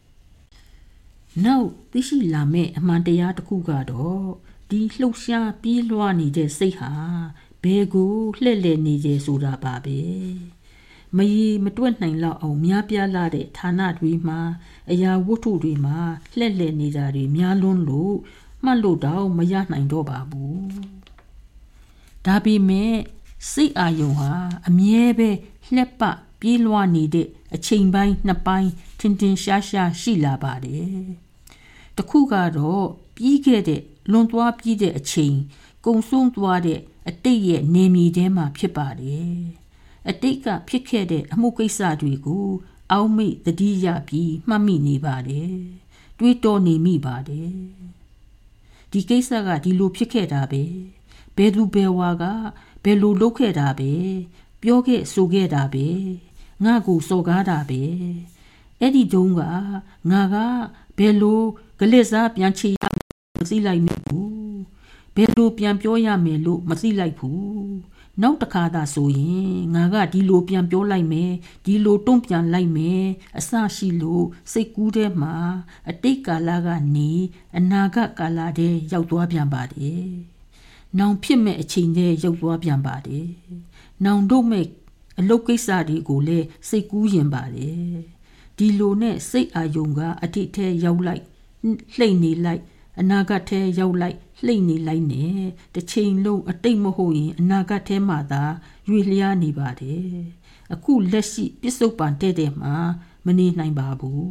နောက်သိရှိလာမယ့်အမှန်တရားတစ်ခုကတော့ဒီလှုပ်ရှားပြေးလွှားနေတဲ့စိတ်ဟာဘယ်ကိုလှည့်လည်နေကြဆိုတာပါပဲမရေမတွက်နိုင်လောက်အောင်များပြားလာတဲ့ဌာနတွေမှာအရာဝတ္ထုတွေမှာလှည့်လည်နေတာတွေများလွန်းလို့မှတ်လို့တော့မရနိုင်တော့ပါဘူးဒါပေမဲ့စိတ်အာရုံဟာအမြဲပဲလှက်ပပြေးလွှားနေတဲ့အချိန်ပိုင်းနှစ်ပိုင်းထင်ထင်ရှားရှားရှိလာပါတယ်တခုကတော့ပြီးခဲ့တဲ့လွန်သွားပြီးတဲ့အချိန်ကုံဆုံးသွားတဲ့အတိတ်ရဲ့နေမြေထဲမှာဖြစ်ပါတယ်အတိတ်ကဖြစ်ခဲ့တဲ့အမှုကိစ္စတွေကိုအောက်မေ့သတိရပြီးမှတ်မိနေပါတယ်တွေးတောနေမိပါတယ်ဒီကိစ္စကဒီလိုဖြစ်ခဲ့တာပဲဘယ်သူဘယ်ဝါကဘယ်လိုလုပ်ခဲ့တာပဲပြောခဲ့ဆိုခဲ့တာပဲငါ့ကိုစော်ကားတာပဲအဲ့ဒီတုန်းကငါကဘယ်လိုဂလက်စားပြန်ချေရမသိလိုက်ဘူးဘယ်လိုပြန်ပြောရမယ်လို့မသိလိုက်ဘူးနောက်တစ်ခါသာဆိုရင်ငါကဒီလိုပြန်ပြောလိုက်မယ်ဒီလိုတုံ့ပြန်လိုက်မယ်အစရှိလို့စိတ်ကူးထဲမှာအတိတ်ကာလကနေအနာဂတ်ကာလထဲရောက်သွားပြန်ပါတယ်။နောင်ဖြစ်မဲ့အချိန်ထဲရောက်သွားပြန်ပါတယ်။နောင်တို့မဲ့အလုပ်ကိစ္စတွေကိုလည်းစိတ်ကူးရင်ပါတယ်။ဒီလိုနဲ့စိတ်အာယုံကအတိတ်ထဲရောက်လိုက်လှိမ့်နေလိုက်အနာဂတ်ထဲရောက်လိုက်လှိမ့်နေလိုက်နဲ့တစ်ချိန်လုံးအတိတ်မဟုတ်ရင်အနာဂတ်ထဲမှာသာရွေလျားနေပါတယ်အခုလက်ရှိပစ္စုပန်တဲ့မှာမနေနိုင်ပါဘူး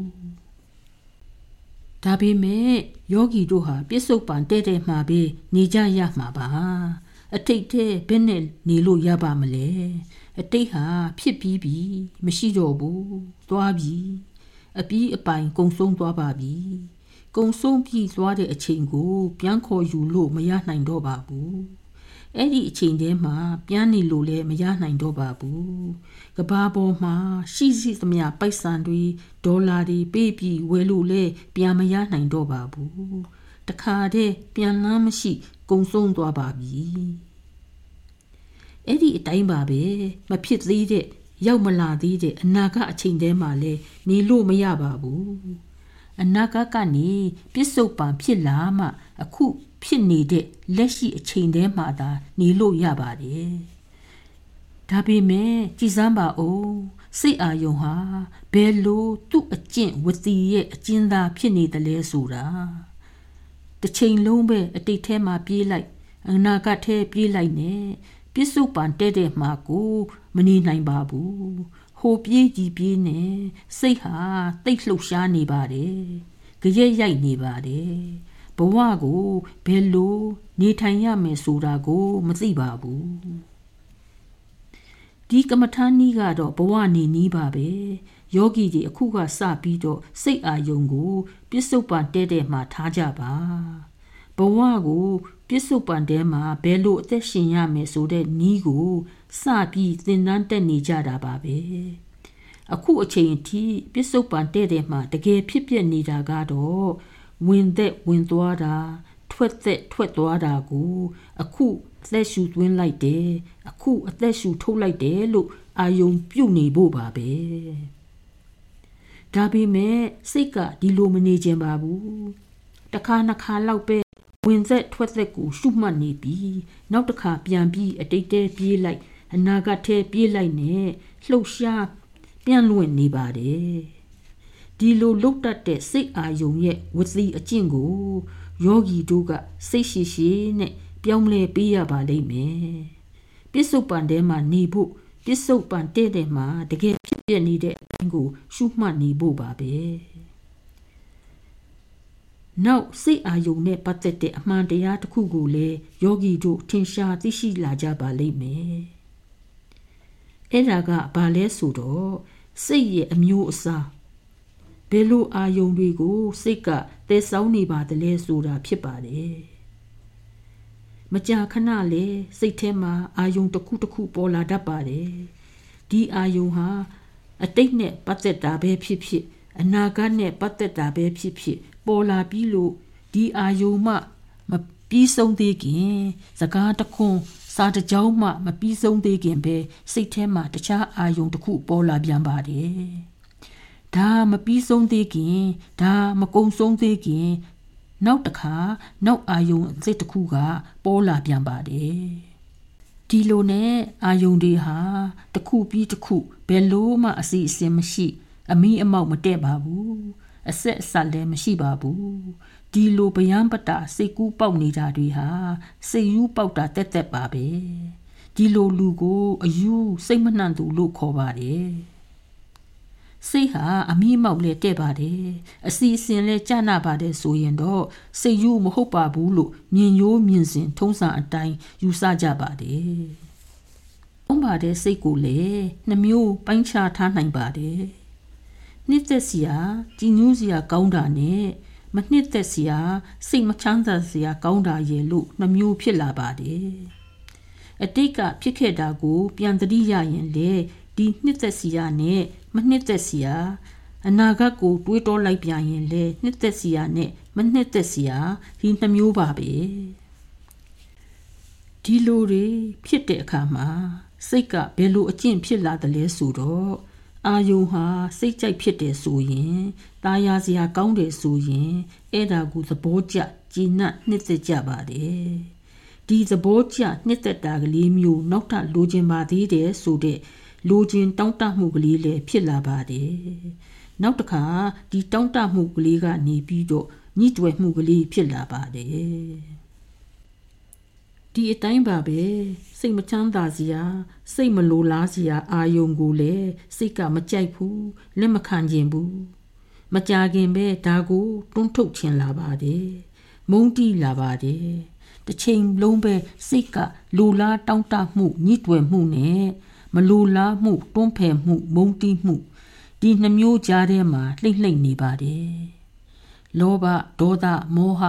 ဒါပေမဲ့ယောဂီတို့ဟာပစ္စုပန်တဲ့မှာပဲနေကြရမှာပါအတိတ်ထဲဘယ်နဲ့နေလို့ရပါမလဲအတိတ်ဟာဖြစ်ပြီးပြီမရှိတော့ဘူးသွားပြီအပြီးအပိုင်ကုံဆုံးသွားပါပြီကုံဆုံးပြီးသွားတဲ့အချိန်ကိုပြန်ခေါ်ယူလို့မရနိုင်တော့ပါဘူးအဲ့ဒီအချိန်ထဲမှာပြန်နေလို့လည်းမရနိုင်တော့ပါဘူးကဘာပေါ်မှာရှိသမျှပိုက်ဆံတွေဒေါ်လာတွေပေးပြီးဝယ်လို့လည်းပြန်မရနိုင်တော့ပါဘူးတခါတည်းပြန်လမ်းမရှိကုံဆုံးသွားပါပြီအဲ့ဒီအတိုင်းပါပဲမဖြစ်သေးတဲ့ရောက်မလာသေးတဲ့အနာဂတ်အချိန်ထဲမှာလည်းနေလို့မရပါဘူးအနာဂတ်ကနေပစ္စုပန်ဖြစ်လာမှအခုဖြစ်နေတဲ့လက်ရှိအချိန်ထဲမှာသာနေလို့ရပါတယ်ဒါပေမဲ့ကြည်စမ်းပါဦးစိတ်အာယုံဟာဘယ်လိုသူ့အကျင့်ဝစီရဲ့အကျဉ်းသားဖြစ်နေတယ်လဲဆိုတာတစ်ချိန်လုံးပဲအတိတ်ထဲမှာပြေးလိုက်အနာဂတ်ထဲပြေးလိုက်နဲ့ပစ္စုပန်တဲ့မှာကိုမနေနိုင်ပါဘူးဟိုပြေးကြီးပြေးနေစိတ်ဟာတိတ်လှုပ်ရှားနေပါတယ်ကြရက်ရိုက်နေပါတယ်ဘဝကိုဘယ်လိုနေထိုင်ရမယ်ဆိုတာကိုမသိပါဘူးဒီကမ္မထာနည်းကတော့ဘဝနေနည်းပါပဲယောဂီတွေအခုကစပြီးတော့စိတ်အာယုံကိုပစ္စုပန်တဲ့မှာထားကြပါဘဝကိုပစ္စုပန်ထဲမှာဘယ်လိုအသက်ရှင်ရမယ်ဆိုတဲ့နည်းကိုစပြီးသင်တန်းတက်နေကြတာပါပဲအခုအချိန်အထိပစ္စုပန်တဲ့မှာတကယ်ဖြစ်ပျက်နေတာကတော့ဝင်သက်ဝင်သွားတာထွက်သက်ထွက်သွားတာကိုအခုအသက်ရှူသွင်းလိုက်တယ်အခုအသက်ရှူထုတ်လိုက်တယ်လို့အာယုံပြုတ်နေဖို့ပါပဲဒါပေမဲ့စိတ်ကဒီလိုမနေခြင်းပါဘူးတစ်ခါနှစ်ခါလောက်ပဲဝင်သက်ထွက်သက်ကိုရှုမှတ်နေပြီးနောက်တစ်ခါပြန်ပြီးအတိတ်တဲပြေးလိုက်အနာဂတ်ထဲပြေးလိုက်နဲ့လှုပ်ရှားပြန်လွင့်နေပါတယ်ဒီလိုလုတ်တတ်တဲ့စိတ်အာယုံရဲ့ဝစီအကျင့်ကိုယောဂီတို့ကစိတ်ရှိရှိနဲ့ပြောင်းလဲပေးရပါလိမ့်မယ်ပစ္စုပန်ထဲမှာနေဖို့ပစ္စုပန်တဲ့မှာတကယ်ဖြစ်ပြနေတဲ့အတိုင်းကိုရှုမှတ်နေဖို့ပါပဲနောက်စိတ်အာယုံနဲ့ပတ်သက်တဲ့အမှန်တရားတစ်ခုကိုလည်းယောဂီတို့ထင်ရှားသိရှိလာကြပါလိမ့်မယ်အဲ့ဒါကဘာလဲဆိုတော့စိတ်ရဲ့အမျိုးအစားဘယ်လိုအာယုံတွေကိုစိတ်ကသဲဆောင်းနေပါတယ်လဲဆိုတာဖြစ်ပါတယ်မကြာခဏလေစိတ်ထဲမှာအာယုံတစ်ခုတစ်ခုပေါ်လာတတ်ပါတယ်ဒီအာယုံဟာအတိတ်နဲ့ပတ်သက်တာပဲဖြစ်ဖြစ်အနာဂတ်နဲ့ပတ်သက်တာပဲဖြစ်ဖြစ်ပေါ်လာပြီးလို့ဒီအာယုံမှမပြီးဆုံးသေးခင်စကားတခွန်းစာတကြောင်းမှမပြီးဆုံးသေးခင်ပဲစိတ်ထဲမှာတခြားအာယုံတစ်ခုပေါ်လာပြန်ပါတယ်ဒါမပြီးဆုံးသေးခင်ဒါမကုံဆုံးသေးခင်နောက်တစ်ခါနောက်အာယုံအသစ်တစ်ခုကပေါ်လာပြန်ပါတယ်ဒီလိုနဲ့အာယုံတွေဟာတစ်ခုပြီးတစ်ခုဘယ်လို့မှအစီအစဉ်မရှိအမီးအမောက်မတည့်ပါဘူးအဆက်အဆက်လည်းမရှိပါဘူးဒီလိုဗျံပတာစိတ်ကူးပေါက်နေတာတွေဟာစိတ်ယူပေါက်တာတက်တက်ပါပဲဒီလိုလူကိုအယူစိတ်မနှံ့သူလို့ခေါ်ပါတယ်စိတ်ဟာအမီးမောက်လဲတဲ့ပါတယ်အစီအစဉ်လဲကြာနာပါတယ်ဆိုရင်တော့စိတ်ယူမဟုတ်ပါဘူးလို့မြင်ရိုးမြင်စဉ်ထုံးစံအတိုင်းယူဆကြပါတယ်။ဘုံပါတဲ့စိတ်ကိုလည်းနှမျိုးပိုင်းခြားထားနိုင်ပါတယ်။နှစ်သက်စရာကြည်ညိုစရာကောင်းတာနဲ့မနှစ်သက်စရာစိတ်မချမ်းသာစရာကောင်းတာရဲ့လို့နှမျိုးဖြစ်လာပါတယ်။အတိတ်ကဖြစ်ခဲ့တာကိုပြန်သတိရရင်လေဒီနှစ်သက်စရာနဲ့မနှစ်သက်စရာအနာဂတ်ကိုတွေးတောလိုက်ပြန်ရင်လေနှစ်သက်စရာနဲ့မနှစ်သက်စရာဒီနှမျိုးပါပဲဒဒီလိုတွေဖြစ်တဲ့အခါမှာစိတ်ကဘယ်လိုအကျင့်ဖြစ်လာတယ်လဲဆိုတော့အာယုံဟာစိတ်ကြိုက်ဖြစ်တယ်ဆိုရင်ตาယာစရာကောင်းတယ်ဆိုရင်အဲ့ဒါကိုသဘောကျကြည်နပ်နှစ်သက်ကြပါတယ်ဒီသဘောကျနှစ်သက်တာကလေးမျိုးနောက်ထပ်လိုချင်ပါသေးတယ်ဆိုတဲ့လိုချင်တောင်းတမှုကလေးလည်းဖြစ်လာပါတယ်နောက်တစ်ခါဒီတောင်းတမှုကလေးကနေပြီးတော့ညှိတွယ်မှုကလေးဖြစ်လာပါတယ်ဒီအတိုင်းပါပဲစိတ်မချမ်းသာစရာစိတ်မလိုလားစရာအာယုံကိုလည်းစိတ်ကမကြိုက်ဘူးလက်မခံခြင်းဘူးမကြခင်ပဲဒါကိုတွန်းထုတ်ခြင်းလာပါတယ်မုန်းတီးလာပါတယ်တစ်ချိန်လုံးပဲစိတ်ကလိုလားတောင်းတမှုညှိတွယ်မှုနဲ့မလိုလားမှုတွန်းဖယ်မှုမုန်းတီးမှုဒီနှမျိုးကြားထဲမှာလှိမ့်လှိမ့်နေပါတယ်လောဘဒေါသမောဟ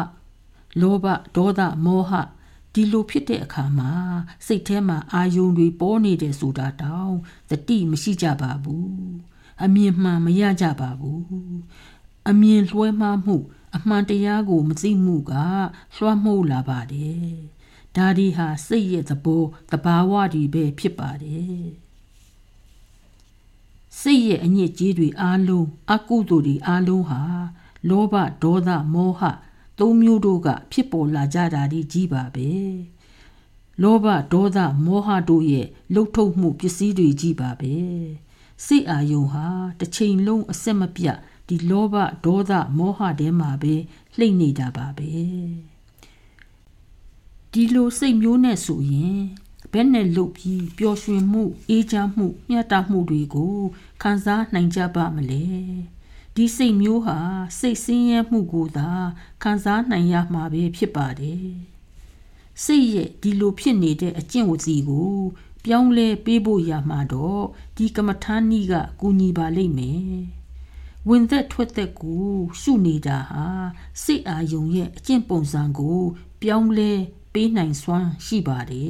ဒီလိုဖြစ်တဲ့အခါမှာစိတ်ထဲမှာအာယုံတွေပေါ်နေတယ်ဆိုတာတောင်သတိမရှိကြပါဘူးအမြင်မှန်မရကြပါဘူးအမြင်လွှဲမှားမှုအမှန်တရားကိုမသိမှုကလွှမ်းမိုးလာပါတယ်ဒါဒီဟာစိတ်ရဲ့သဘောတဘာဝတွေပဲဖြစ်ပါတယ်စိတ်ရဲ့အညစ်အကြေးတွေအားလုံးအကုသိုလ်တွေအားလုံးဟာလောဘဒေါသမောဟသုံးမျိုးတို့ကဖြစ်ပေါ်လာကြတာဒီကြီးပါပဲလောဘဒေါသမောဟတို့ရဲ့လှုပ်ထုတ်မှုပစ္စည်းတွေကြီးပါပဲစိတ်အာယုံဟာတစ်ချိန်လုံးအဆက်မပြတ်ဒီလောဘဒေါသမောဟထဲမှာပဲလှိမ့်နေတာပါပဲဒီလိုစိတ်မျိုးနဲ့ဆိုရင်ဘယ်နဲ့လုပ်ပြီးပျော်ရွှင်မှုအေးချမ်းမှုမျှတမှုတွေကိုခံစားနိုင်ကြပါမလဲဒီစိတ်မျိုးဟာစိတ်ဆင်းရဲမှုကိုသာခံစားနိုင်ရမှာပဲဖြစ်ပါတယ်စိတ်ရဲ့ဒီလိုဖြစ်နေတဲ့အကျင့်ဝစီကိုပြောင်းလဲပေးဖို့ရမှာတော့ဒီကမ္မထာနည်းကကူညီပါလိမ့်မယ်ဝင်သက်ထွက်သက်ကိုရှုနေတာဟာစိတ်အာယုံရဲ့အကျင့်ပုံစံကိုပြောင်းလဲပေးနိုင်စွမ်းရှိပါတယ်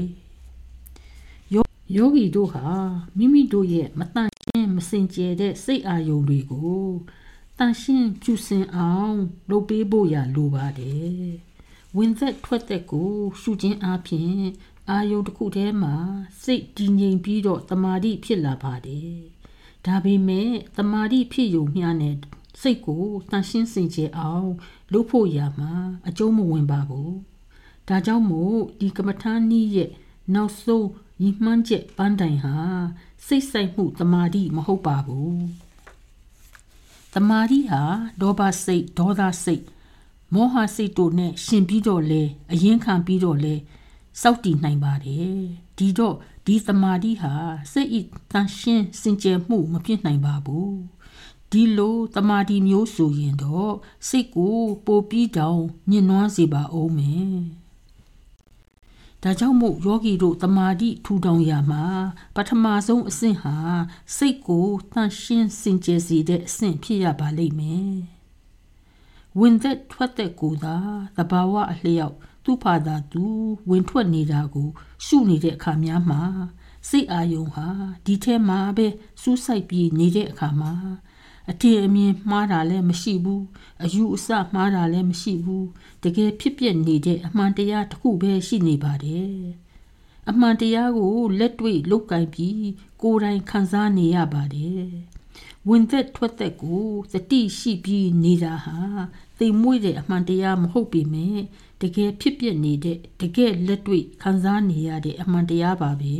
ယောဂီတို့ဟာမိမိတို့ရဲ့မတန့်ရှင်းမစင်ကြယ်တဲ့စိတ်အာယုံတွေကိုတန့်ရှင်းကျူစင်အောင်လုပ်ပေးဖို့ရလိုပါတယ်ဝင်သက်ထွက်သက်ကိုရှုခြင်းအပြင်အာယုံတစ်ခုထဲမှာစိတ်တည်ငြိမ်ပြီးတော့တမာတိဖြစ်လာပါတယ်ဒါပေမဲ့တမာတိဖြစ်ရုံမျှနဲ့စိတ်ကိုတန့်ရှင်းစင်ကြယ်အောင်လုပ်ဖို့ရမှာအကျုံးမဝင်ပါဘူးဒါကြောင့်မို့ဒီကမ္မထာနည်းရဲ့နောက်ဆုံးညီမှန်းချက်ပန်းတိုင်ဟာစိတ်ဆိုင်မှုတမာတိမဟုတ်ပါဘူးတမာတိဟာဒေါဘစိတ်ဒေါသစိတ်မောဟစိတ်တို့နဲ့ရှင်ပြီးတော့လဲအရင်ခံပြီးတော့လဲစောက်တည်နိုင်ပါတယ်ဒီတော့ဒီတမာတိဟာစိတ်ဤတန်ရှင်းစင်ကြယ်မှုမဖြစ်နိုင်ပါဘူးဒီလိုတမာတိမျိုးဆိုရင်တော့စိတ်ကိုပိုပြီးတောင်ညှဉ်းနှွမ်းစေပါဦးမယ်ဒါကြောင့်မို့ယောဂီတို့တမာတိထူထောင်ရမှာပထမဆုံးအဆင့်ဟာစိတ်ကိုတန့်ရှင်းစင်ကြယ်စေတဲ့အဆင့်ဖြစ်ရပါလိမ့်မယ်ဝင်သက်ထွက်သက်ကိုသာသဘာဝအလျောက်သူ့ဖာသာသူဝင်ထွက်နေတာကိုရှုနေတဲ့အခါများမှာစိတ်အာယုံဟာဒီထဲမှာပဲစူးစိုက်ပြီးနေတဲ့အခါမှာအထင်အမြင်မှားတာလည်းမရှိဘူးအယူအဆမှားတာလည်းမရှိဘူးတကယ်ဖြစ်ပျက်နေတဲ့အမှန်တရားတစ်ခုပဲရှိနေပါတယ်အမှန်တရားကိုလက်တွေ့လုပ်ကိုင်ပြီးကိုယ်တိုင်ခံစားနေရပါတယ်ဝင်သက်ထွက်သက်ကိုစတိရှိပြီးနေတာဟာသိမ်မွေ့တဲ့အမှန်တရားမဟုတ်ပေမဲ့တကယ်ဖြစ်ပျက်နေတဲ့တကယ်လက်တွေ့ခံစားနေရတဲ့အမှန်တရားပါပဲ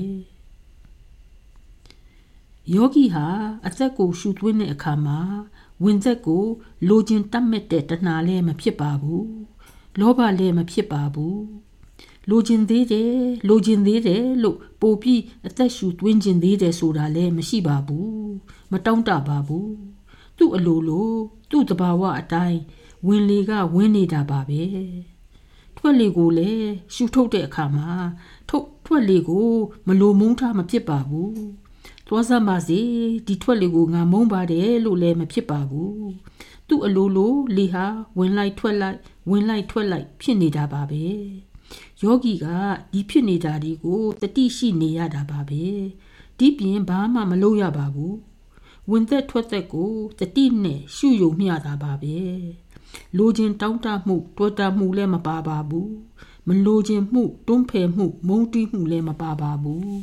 ယောဂီဟာအသက်ကိုရှုသွင်းတဲ့အခါမှာဝင်သက်ကိုလိုချင်တတ်မဲ့တဲ့တဏှာလည်းမဖြစ်ပါဘူးလောဘလည်းမဖြစ်ပါဘူးလိုချင်သေးတယ်လို့ပို့ပြီးအသက်ရှုသွင်းခြင်းသေးတယ်ဆိုတာလည်းမရှိပါဘူးမတောင့်တပါဘူးသူ့အလိုလိုသူ့တဘာဝအတိုင်းဝင်လေကဝင်နေတာပါပဲထွက်လေကိုလည်းရှုထုတ်တဲ့အခါမှာထွက်လေကိုမလိုမုန်းထားမဖြစ်ပါဘူးသွားစမ်းပါစေဒီထွက်လေကိုငါမုန်းပါတယ်လို့လည်းမဖြစ်ပါဘူးသူ့အလိုလိုလေဟာဝင်လိုက်ထွက်လိုက်ဖြစ်နေတာပါပဲယောဂီကဒီဖြစ်နေတာဒီကိုတတိရှိနေရတာပါပဲဒီပြင်ဘာမှမလုပ်ရပါဘူးဝင်သက်ထွက်သက်ကိုတတိနဲ့ရှုယုံမျှတာပါပဲလိုချင်တောင်းတမှုတွေ့တာမှုလည်းမပါပါဘူးမလိုချင်မှုတွန်းဖယ်မှုမုန်းတီးမှုလည်းမပါပါဘူး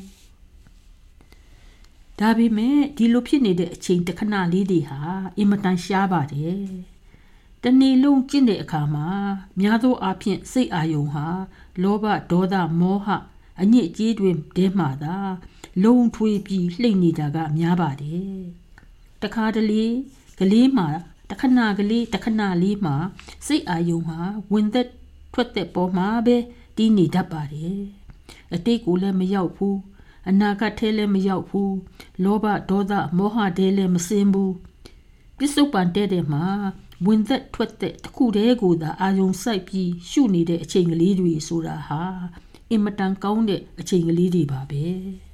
ဒါပေမဲ့ဒီလိုဖြစ်နေတဲ့အချိန်တစ်ခဏလေးတွေဟာအင်မတန်ရှားပါတယ်တနေ့လုံးကျင့်တဲ့အခါမှာများသောအားဖြင့်စိတ်အာယုံဟာလောဘဒေါသမောဟအညစ်အကြေးတွေတဲမှသာလုံထွေးပြီးလှိမ့်နေတာကများပါတယ်တခါတလေကလေးမှာတခဏကလေးတခဏလေးမှာစိတ်အာယုံဟာဝင်သက်ထွက်သက်ပေါ်မှာပဲတည်နေတတ်ပါတယ်အတိတ်ကိုလည်းမရောက်ဘူးအနာဂတ်ထဲလည်းမရောက်ဘူးလောဘဒေါသမောဟထဲလည်းမစင်ဘူးပြစ္ဆုတ်ပန်တဲ့မှာဝင်သက်ထွက်သက်တစ်ခုတည်းကိုသာအာယုံစိုက်ပြီးရှုနေတဲ့အချိန်ကလေးတွေဆိုတာဟာအင်မတန်ကောင်းတဲ့အချိန်ကလေးတွေပါပဲ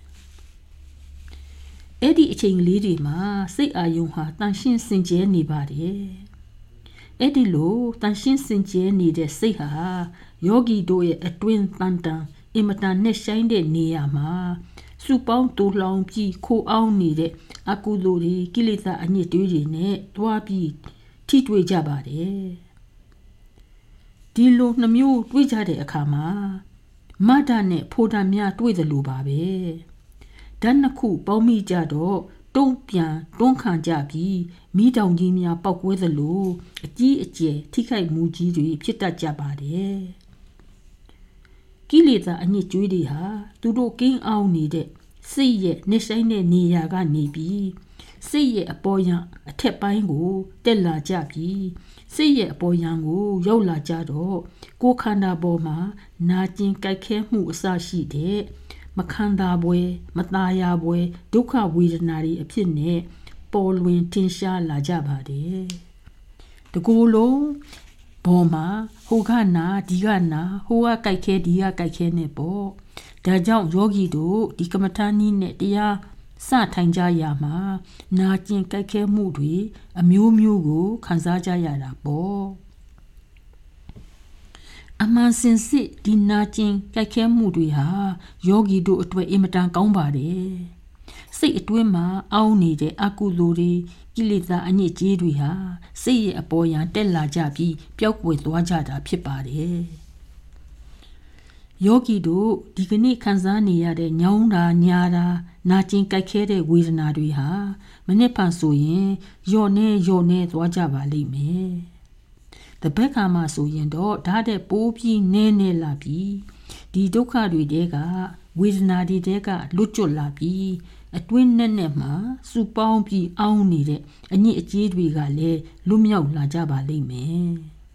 အဲ့ဒီအချိန်ကလေးတွေမှာစိတ်အာယုံဟာတန်ရှင်းစင်ကြဲနေပါတယ်အဲ့ဒီလိုတန်ရှင်းစင်ကြဲနေတဲ့စိတ်ဟာယောဂီတို့ရဲ့အတွင်းတန်တန်အင်မတန်နဲ့ဆိုင်တဲ့နေရာမှာစုပေါင်းတူလောင်ပြီးခိုးအောင်နေတဲ့အကုသိုလ်တွေကိလေသာအညစ်အကြေးတွေနဲ့တွားပြီးထိတွေ့ကြပါတယ်ဒီလိုနှမျိုးတွေ့ကြတဲ့အခါမှာမဒ္ဒနဲ့ဖိုဒများတွေ့သလိုပါပဲဓာတ်နှစ်ခုပေါင်းမိကြတော့တုံ့ပြန်တွန်းခံကြပြီးမိတောင်ကြီးများပောက်ကွဲသလိုအကြီးအကျယ်ထိခိုက်မှုကြီးတွေဖြစ်တတ်ကြပါတယ်ကိလေသာအညစ်အကြေးတွေဟာသူတို့ကင်းအောင်နေတဲ့စိတ်ရဲ့နှဆိုင်တဲ့နေရာကနေပြီးစိတ်ရဲ့အပေါ်ယံအထက်ပိုင်းကိုတက်လာကြပြီးစိတ်ရဲ့အပေါ်ယံကိုရောက်လာကြတော့ကိုယ်ခန္ဓာပေါ်မှာနာကျင်ကြိုက်ခဲမှုအစရှိတဲ့မခန္ဓာပွဲမသားရပွဲဒုက္ခဝေဒနာတွေအဖြစ်နဲ့ပေါ်လွင်ထင်ရှားလာကြပါတယ်တကူလုံးဘောမှာဟိုကနာဒီကနာဟိုကကြိုက်ခဲဒီကကြိုက်ခဲနဲ့ပေါ့ဒါကြောင့်ယောဂီတို့ဒီကမ္မထာနည်းနဲ့တရားစထိုင်ကြရမှာနာကျင်ကြိုက်ခဲမှုတွေအမျိုးမျိုးကိုခံစားကြရတာပေါ့အမှန်စင်စစ်ဒီနာကျင်ကြိုက်ခဲမှုတွေဟာယောဂီတို့အတွက်အင်မတန်ကောင်းပါတယ်စိတ်အတွင်းမှာအောင်းနေတဲ့အကုသိုလ်တွေကိလေသာအညစ်အကြေးတွေဟာစိတ်ရဲ့အပေါ်ယံတက်လာကြပြီးပျောက်ကွယ်သွားကြတာဖြစ်ပါတယ်ယောဂီတို့ဒီကနေ့ခံစားနေရတဲ့ညောင်းတာညာတာနာကျင်ကြိုက်ခဲတဲ့ဝေဒနာတွေဟာမနစ်ဖန်ဆိုရင်ယော့နေသွားကြပါလိမ့်မယ်တပတ်ခါမှဆိုရင်တော့ဓာတ်တဲ့ပိုးပြီးနဲလာပြီးဒီဒုက္ခတွေတဲကဝေဒနာတွေတဲကလွတ်ကျွတ်လာပြီးအတွင်းနဲ့မှာစုပေါင်းပြီးအောင်းနေတဲ့အညစ်အကြေးတွေကလည်းလွတ်မြောက်လာကြပါလိမ့်မယ်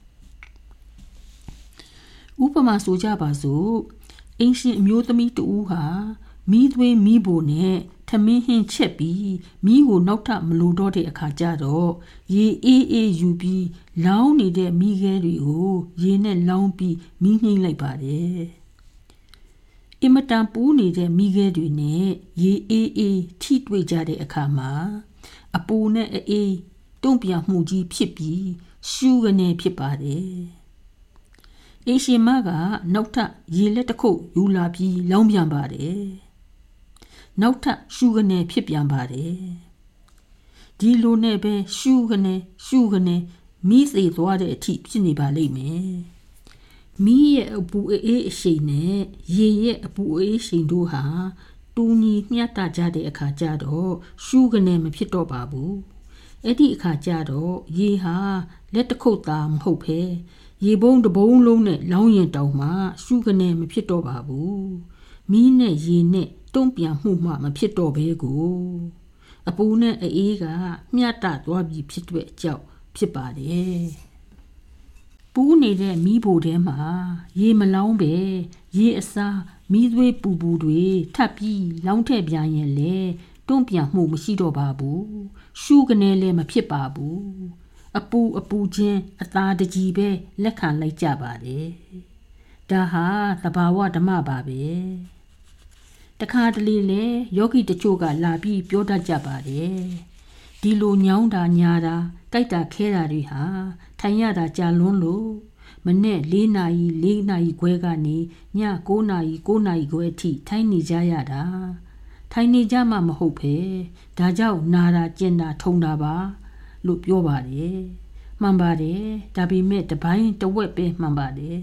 ဥပမာဆိုကြပါစို့အင်းရှင်အမျိုးသမီးတူဟာမီးသွေးမီးဘိုနဲ့ထမင်းဟင်းချက်ပြီးမီးကိုနောက်ထပ်မလိုတော့တဲ့အခါကျတော့ရေအေးယူပြီးလောင်းနေတဲ့မီးခဲတွေကိုရေနဲ့လောင်းပြီးမီးနှိမ့်လိုက်ပါတယ်အင်မတန်ပူးနေတဲ့မီးခဲတွေနဲ့ရေအေးထိတွေ့ကြတဲ့အခါမှာအပူနဲ့အေးတုံ့ပြန်မှုကြီးဖြစ်ပြီးရှူကနေဖြစ်ပါတယ်အင်းရှင်မကနောက်ထပ်ရေလက်တစ်ခုယူလာပြီးလောင်းပြန်ပါတယ်နောက်ထပ်ရှူကနေဖြစ်ပြန်ပါတယ်ဒီလိုနဲ့ပဲရှူကနေမိစေသွားတဲ့အထိဖြစ်နေပါလိမ့်မယ်မိရဲ့အပူအေးအရှိန်နဲ့ရေရဲ့အပူအေးအရှိန်တို့ဟာတူညီမျှတကြတဲ့အခါကျတော့ရှူကနေမဖြစ်တော့ပါဘူးအဲ့ဒီအခါကျတော့ရေဟာလက်တစ်ခုသာမဟုတ်ပဲရေပုံးတစ်ပုံးလုံးနဲ့လောင်းရင်တောင်မှရှူကနေမဖြစ်တော့ပါဘူးမီးနဲ့ရေနဲ့တုံ့ပြန်မှုမှမဖြစ်တော့ဘဲကိုအပူနဲ့အေးကမျှတသွားပြီးဖြစ်တဲ့အကြောင်းဖြစ်ပါတယ်ပူးနေတဲ့မီးဘိုထဲမှာရေမလောင်းပဲရေအစားမီးသွေးပူတွေထပ်ပြီးလောင်းထည့်ပြန်ရင်လေတုံ့ပြန်မှုမရှိတော့ပါဘူးရှူကနေလည်းမဖြစ်ပါဘူးအပူချင်းအသာတကြီးပဲလက်ခံလိုက်ကြပါတယ်ဒါဟာသဘာဝဓမ္မပါပဲတခါတလေလေယောဂီတချို့ကလာပြီးပြောတတ်ကြပါတယ်ဒီလိုညောင်းတာညာတာကြိုက်တာခဲတာတွေဟာထိုင်ရတာကြာလွန်းလို့မနေ့4နာရီခွဲကနေည9နာရီခွဲအထိထိုင်နေကြရတာထိုင်နေကြမှမဟုတ်ပဲဒါကြောင့်နာတာကျင်တာထုံတာပါလို့ပြောပါတယ်မှန်ပါတယ်ဒါပေမဲ့တပိုင်းတဝက်ပဲမှန်ပါတယ်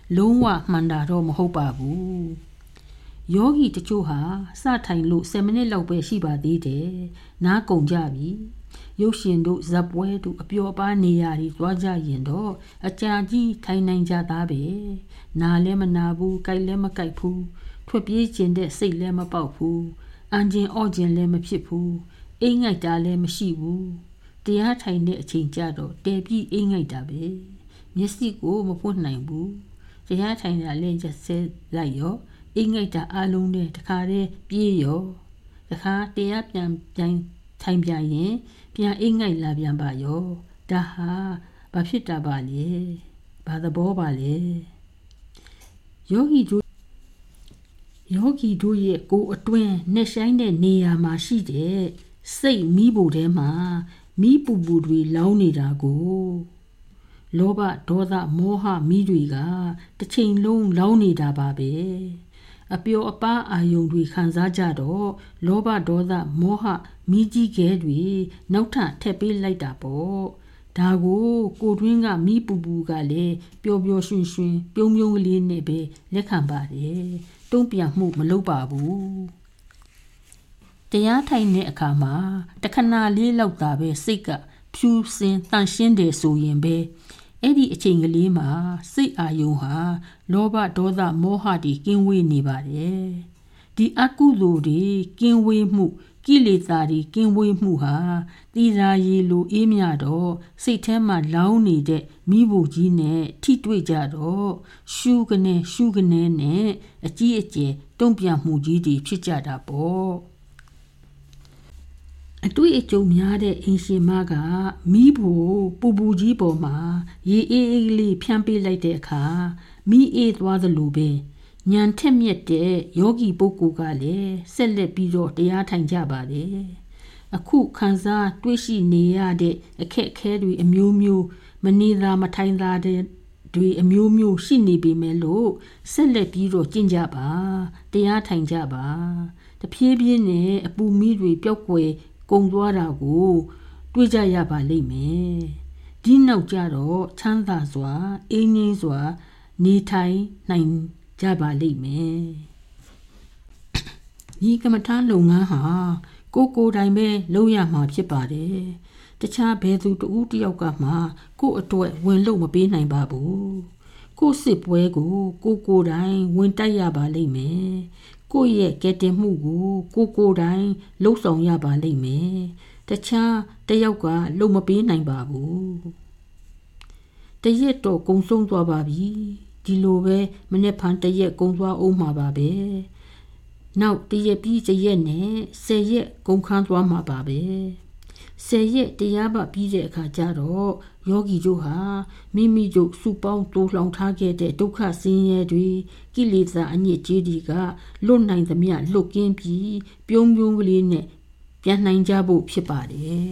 လုံးဝမှန်တာတော့မဟုတ်ပါဘူးယောဂီတချို့ဟာစထိုင်လို့10မိနစ်လောက်ပဲရှိပါသေးတယ်နားကုန်ကြပြီရုပ်ရှင်တို့ဇက်ပွဲတို့အပျော်ပါနေရာတွေသွားကြရင်တော့အကြာကြီးထိုင်နိုင်ကြသားပဲနားလည်းမနာဘူးကြိုက်လည်းမကြိုက်ဘူးထွက်ပြေးခြင်းတဲ့စိတ်လည်းမပေါက်ဘူးအန်ကျင်အော့ကျင်လည်းမဖြစ်ဘူးအိမ်ငိုက်တာလည်းမရှိဘူးတရားထိုင်တဲ့အချိန်ကြတော့တဲပြီးအိမ်ငိုက်တာပဲမျက်စိကိုမဖွင့်နိုင်ဘူးတရားထိုင်တာလည်းကျဆဲလိုက်ရောအိမ်ငိုက်တာအလုံးနဲ့တခါတည်းပြေးရောတခါတရားပြန်ထိုင်ပြန်ရင်ပြန်အိမ်ငိုက်လာပြန်ပါရောဒါဟာဘာဖြစ်တာပါလဲဘာသဘောပါလဲယောဂီတို့ရဲ့ကိုယ်အတွင်းနဲ့ဆိုင်တဲ့နေရာမှာရှိတဲ့စိတ်မီးပူထဲမှာမီးပူတွေလောင်းနေတာကိုလောဘဒေါသမောဟမီးတွေကတစ်ချိန်လုံးလောင်းနေတာပါပဲအပျော်အပါးအာယုန်တွေခံစားကြတော့လောဘဒေါသမောဟမီးကြီးခဲတွေနောက်ထပ်ထည့်ပေးလိုက်တာပေါ့ဒါကိုတွင်းကမီးပူကလည်းပျော်ပျော်ရွှင်ရွှင်ပြုံးကလေးနဲ့ပဲလက်ခံပါတယ်တုံ့ပြန်မှုမလုပ်ပါဘူးတရားထိုင်တဲ့အခါမှာတခဏလေးလောက်သာပဲစိတ်ကဖြူစင်တန့်ရှင်းတယ်ဆိုရင်ပဲအဲ့ဒီအချိန်ကလေးမှာစိတ်အာယုံဟာလောဘဒေါသမောဟတွေကင်းဝေးနေပါတယ်ဒီအကုသိုလ်တွေကင်းဝေးမှုကိလေသာတွေကင်းဝေးမှုဟာတိရာရီလိုအေးမြတော့စိတ်ထဲမှာလောင်းနေတဲ့မိဖို့ကြီးနဲ့ထိတွေ့ကြတော့ရှုကနေနဲ့အကြီးအကျယ်တုံ့ပြန်မှုကြီးတွေဖြစ်ကြတာပေါ့အတွေ့အကြုံများတဲ့အင်ရှင်မကမီးဖို့ပူကြီးပေါ်မှာရေအေးလေးဖြန်းပေးလိုက်တဲ့အခါမီးအေးသွားသလိုပဲဉာဏ်ထက်မြက်တဲ့ယောဂီပုဂ္ဂိုလ်ကလည်းဆက်လက်ပြီးတော့တရားထိုင်ကြပါတယ်အခုခံစားတွေ့ရှိနေရတဲ့အခက်အခဲတွေအမျိုးမျိုးမနေသာမထိုင်သာတဲ့တွေအမျိုးမျိုးရှိနေပေမဲ့လို့ဆက်လက်ပြီးတော့ကျင့်ကြပါတရားထိုင်ကြပါတဖြည်းဖြည်းနဲ့အပူမီးတွေပျောက်ကွယ်ကုန်သွားတာကိုတွေ့ကြရပါလိမ့်မယ်ဒီနောက်ကြတော့ချမ်းသာစွာအေးငြိမ်းစွာနေထိုင်နိုင်ကြပါလိမ့်မယ်ဒီကမ္မထာလုပ်ငန်းဟာကိုယ်တိုင်ပဲလုပ်ရမှာဖြစ်ပါတယ်တခြားဘယ်သူတဦးတယောက်ကမှကိုယ့်အတွက်ဝင်လို့မပေးနိုင်ပါဘူးကိုယ့်စစ်ပွဲကိုကိုယ်တိုင်ဝင်တိုက်ရပါလိမ့်မယ်ကိုယ့်ရဲ့ကဲတင်မှုကိုကိုယ်တိုင်လှုပ်ဆောင်ရပါလိမ့်မယ်တခြားတယောက်ကလုံမပေးနိုင်ပါဘူးတရက်တော့ကုံဆုံးသွားပါပြီဒီလိုပဲမနေ့ဖန်တရက်ကုံသွားအောင်မှာပါပဲနောက်တရက်ပြီးတရက်နဲ့10ရက်ကုံခန်းသွားမှာပါပဲ10ရက်တရားပါပြီးတဲ့အခါကျတော့ယောဂီတို့ဟာမိမိတို့စုပေါင်းတိုးလှောင်ထားခဲ့တဲ့ဒုက္ခဆင်းရဲတွေကိလေသာအညစ်အကြေးတွေကလွတ်နိုင်သမျှလွတ်ကင်းပြီးပြုံးကလေးနဲ့ပြန်နိုင်ကြဖို့ဖြစ်ပါတယ်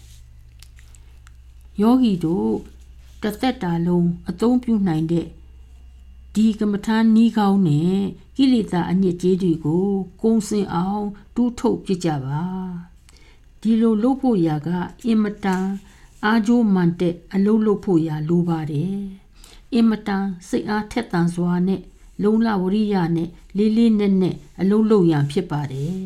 ယောဂီတို့တစ်သက်တာလုံးအသုံးပြုနိုင်တဲ့ဒီကမ္မထာနီးကောင်းနဲ့ကိလေသာအညစ်အကြေးတွေကိုကုံစင်အောင်တူးထုတ်ပြကြပါဒီလိုလုပ်ဖို့ရာကအင်မတန်အားကြိုးမှန်တဲ့အလုပ်လုပ်ဖို့ရာလိုပါတယ်အင်မတန်စိတ်အားထက်သန်စွာနဲ့လုံလဝရိယနဲ့လေးနဲ့အလုပ်လုပ်ရန်ဖြစ်ပါတယ်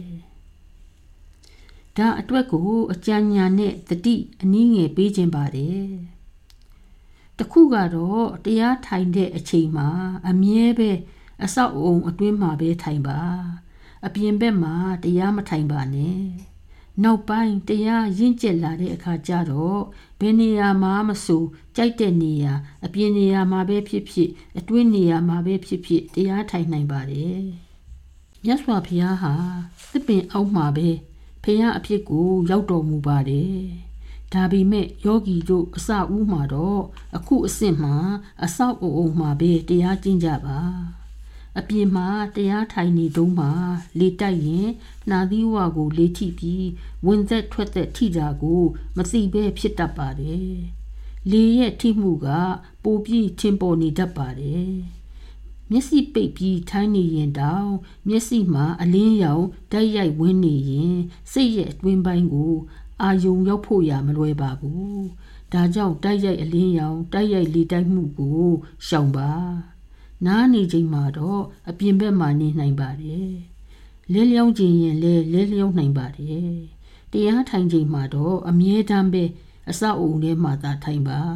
ဒါအတွက်ကိုအကြံဉာဏ်နဲ့တတိအနည်းငယ်ပေးခြင်းပါတယ်တခုကတော့တရားထိုင်တဲ့အချိန်မှာအမြဲပဲအဆောက်အုံအတွင်းမှာပဲထိုင်ပါအပြင်ဘက်မှာတရားမထိုင်ပါနဲ့နောက်ပိုင်းတရားရင့်ကျက်လာတဲ့အခါကျတော့ဘယ်နေရာမှာမဆိုကြိုက်တဲ့နေရာအပြင်နေရာမှာပဲဖြစ်ဖြစ်အတွင်းနေရာမှာပဲဖြစ်ဖြစ်တရားထိုင်နိုင်ပါတယ်မြတ်စွာဘုရားဟာသစ်ပင်အောက်မှာပဲဘုရားအဖြစ်ကိုရောက်တော်မူပါတယ်ဒါပေမဲ့ယောဂီတို့အစဦးမှာတော့အခုအဆင့်မှာအဆောက်အုံမှာပဲတရားကျင့်ကြပါအပြင်မှာတရားထိုင်နေတုန်းမှာလေတိုက်ရင်နှာသီးဝါကိုလေထိပြီးဝင်သက်ထွက်သက်ထိတာကိုမသိပဲဖြစ်တတ်ပါတယ်လေရဲ့ထိမှုကပိုပြီးထင်ပေါ်နေတတ်ပါတယ်မျက်စိပိတ်ပြီးထိုင်နေရင်တောင်မျက်စိမှာအလင်းရောင်တိုက်ရိုက်ဝင်နေရင်စိတ်ရဲ့အတွင်းပိုင်းကိုအာယုံရောက်ဖို့ရမလွယ်ပါဘူးဒါကြောင့်တိုက်ရိုက်အလင်းရောင်တိုက်ရိုက်လေတိုက်မှုကိုရှောင်ပါနားနေချိန်မှာတော့အပြင်ဘက်မှာနေနိုင်ပါတယ်လဲလျောင်းခြင်းရင်လဲလျောင်းနိုင်ပါတယ်တရားထိုင်ချိန်မှာတော့အမြဲတမ်းပဲအစအုံထဲမှာသာထိုင်ပါ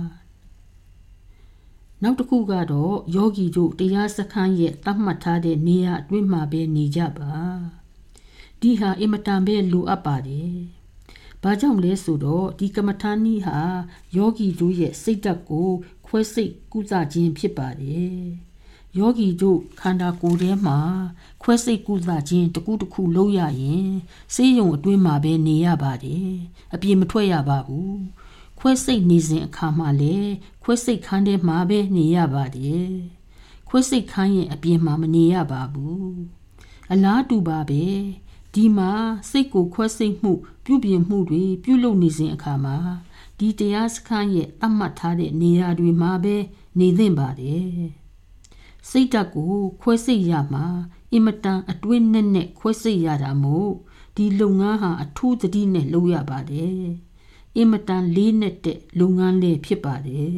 နောက်တစ်ခုကတော့ယောဂီတို့တရားစခန်းရဲ့သတ်မှတ်ထားတဲ့နေရာအတွင်းမှာပဲနေကြပါဒီဟာအင်မတန်ပဲလိုအပ်ပါတယ်ဘာကြောင့်လဲဆိုတော့ဒီကမ္မထာနည်းဟာယောဂီတို့ရဲ့စိတ်ဓာတ်ကိုခွဲစိတ်ကုသခြင်းဖြစ်ပါတယ်ယောဂီတို့ခန္ဓာကိုယ်ထဲမှာခွဲစိတ်ကုသခြင်းတစ်ခုလုပ်ရရင်ဆေးရုံအတွင်းမှာပဲနေရပါတယ်အပြင်မထွက်ရပါဘူးခွဲစိတ်နေစဉ်အခါမှာလည်းခွဲစိတ်ခန်းထဲမှာပဲနေရပါတယ်ခွဲစိတ်ခန်းရဲ့အပြင်မှာမနေရပါဘူးအလားတူပါပဲဒီမှာစိတ်ကိုခွဲစိတ်မှုပြုပြင်မှုတွေပြုလုပ်နေစဉ်အခါမှာဒီတရားစခန်းရဲ့အမှတ်ထားတဲ့နေရာတွေမှာပဲနေသင့်ပါတယ်စိတ်ဓာတ်ကိုခွဲစိတ်ရမှာအင်မတန်အတွင်းနဲ့ခွဲစိတ်ရတာမို့ဒီလုပ်ငန်းဟာအထူးသတိနဲ့လုပ်ရပါတယ်အင်မတန်လေးနက်တဲ့လုပ်ငန်းလေးဖြစ်ပါတယ်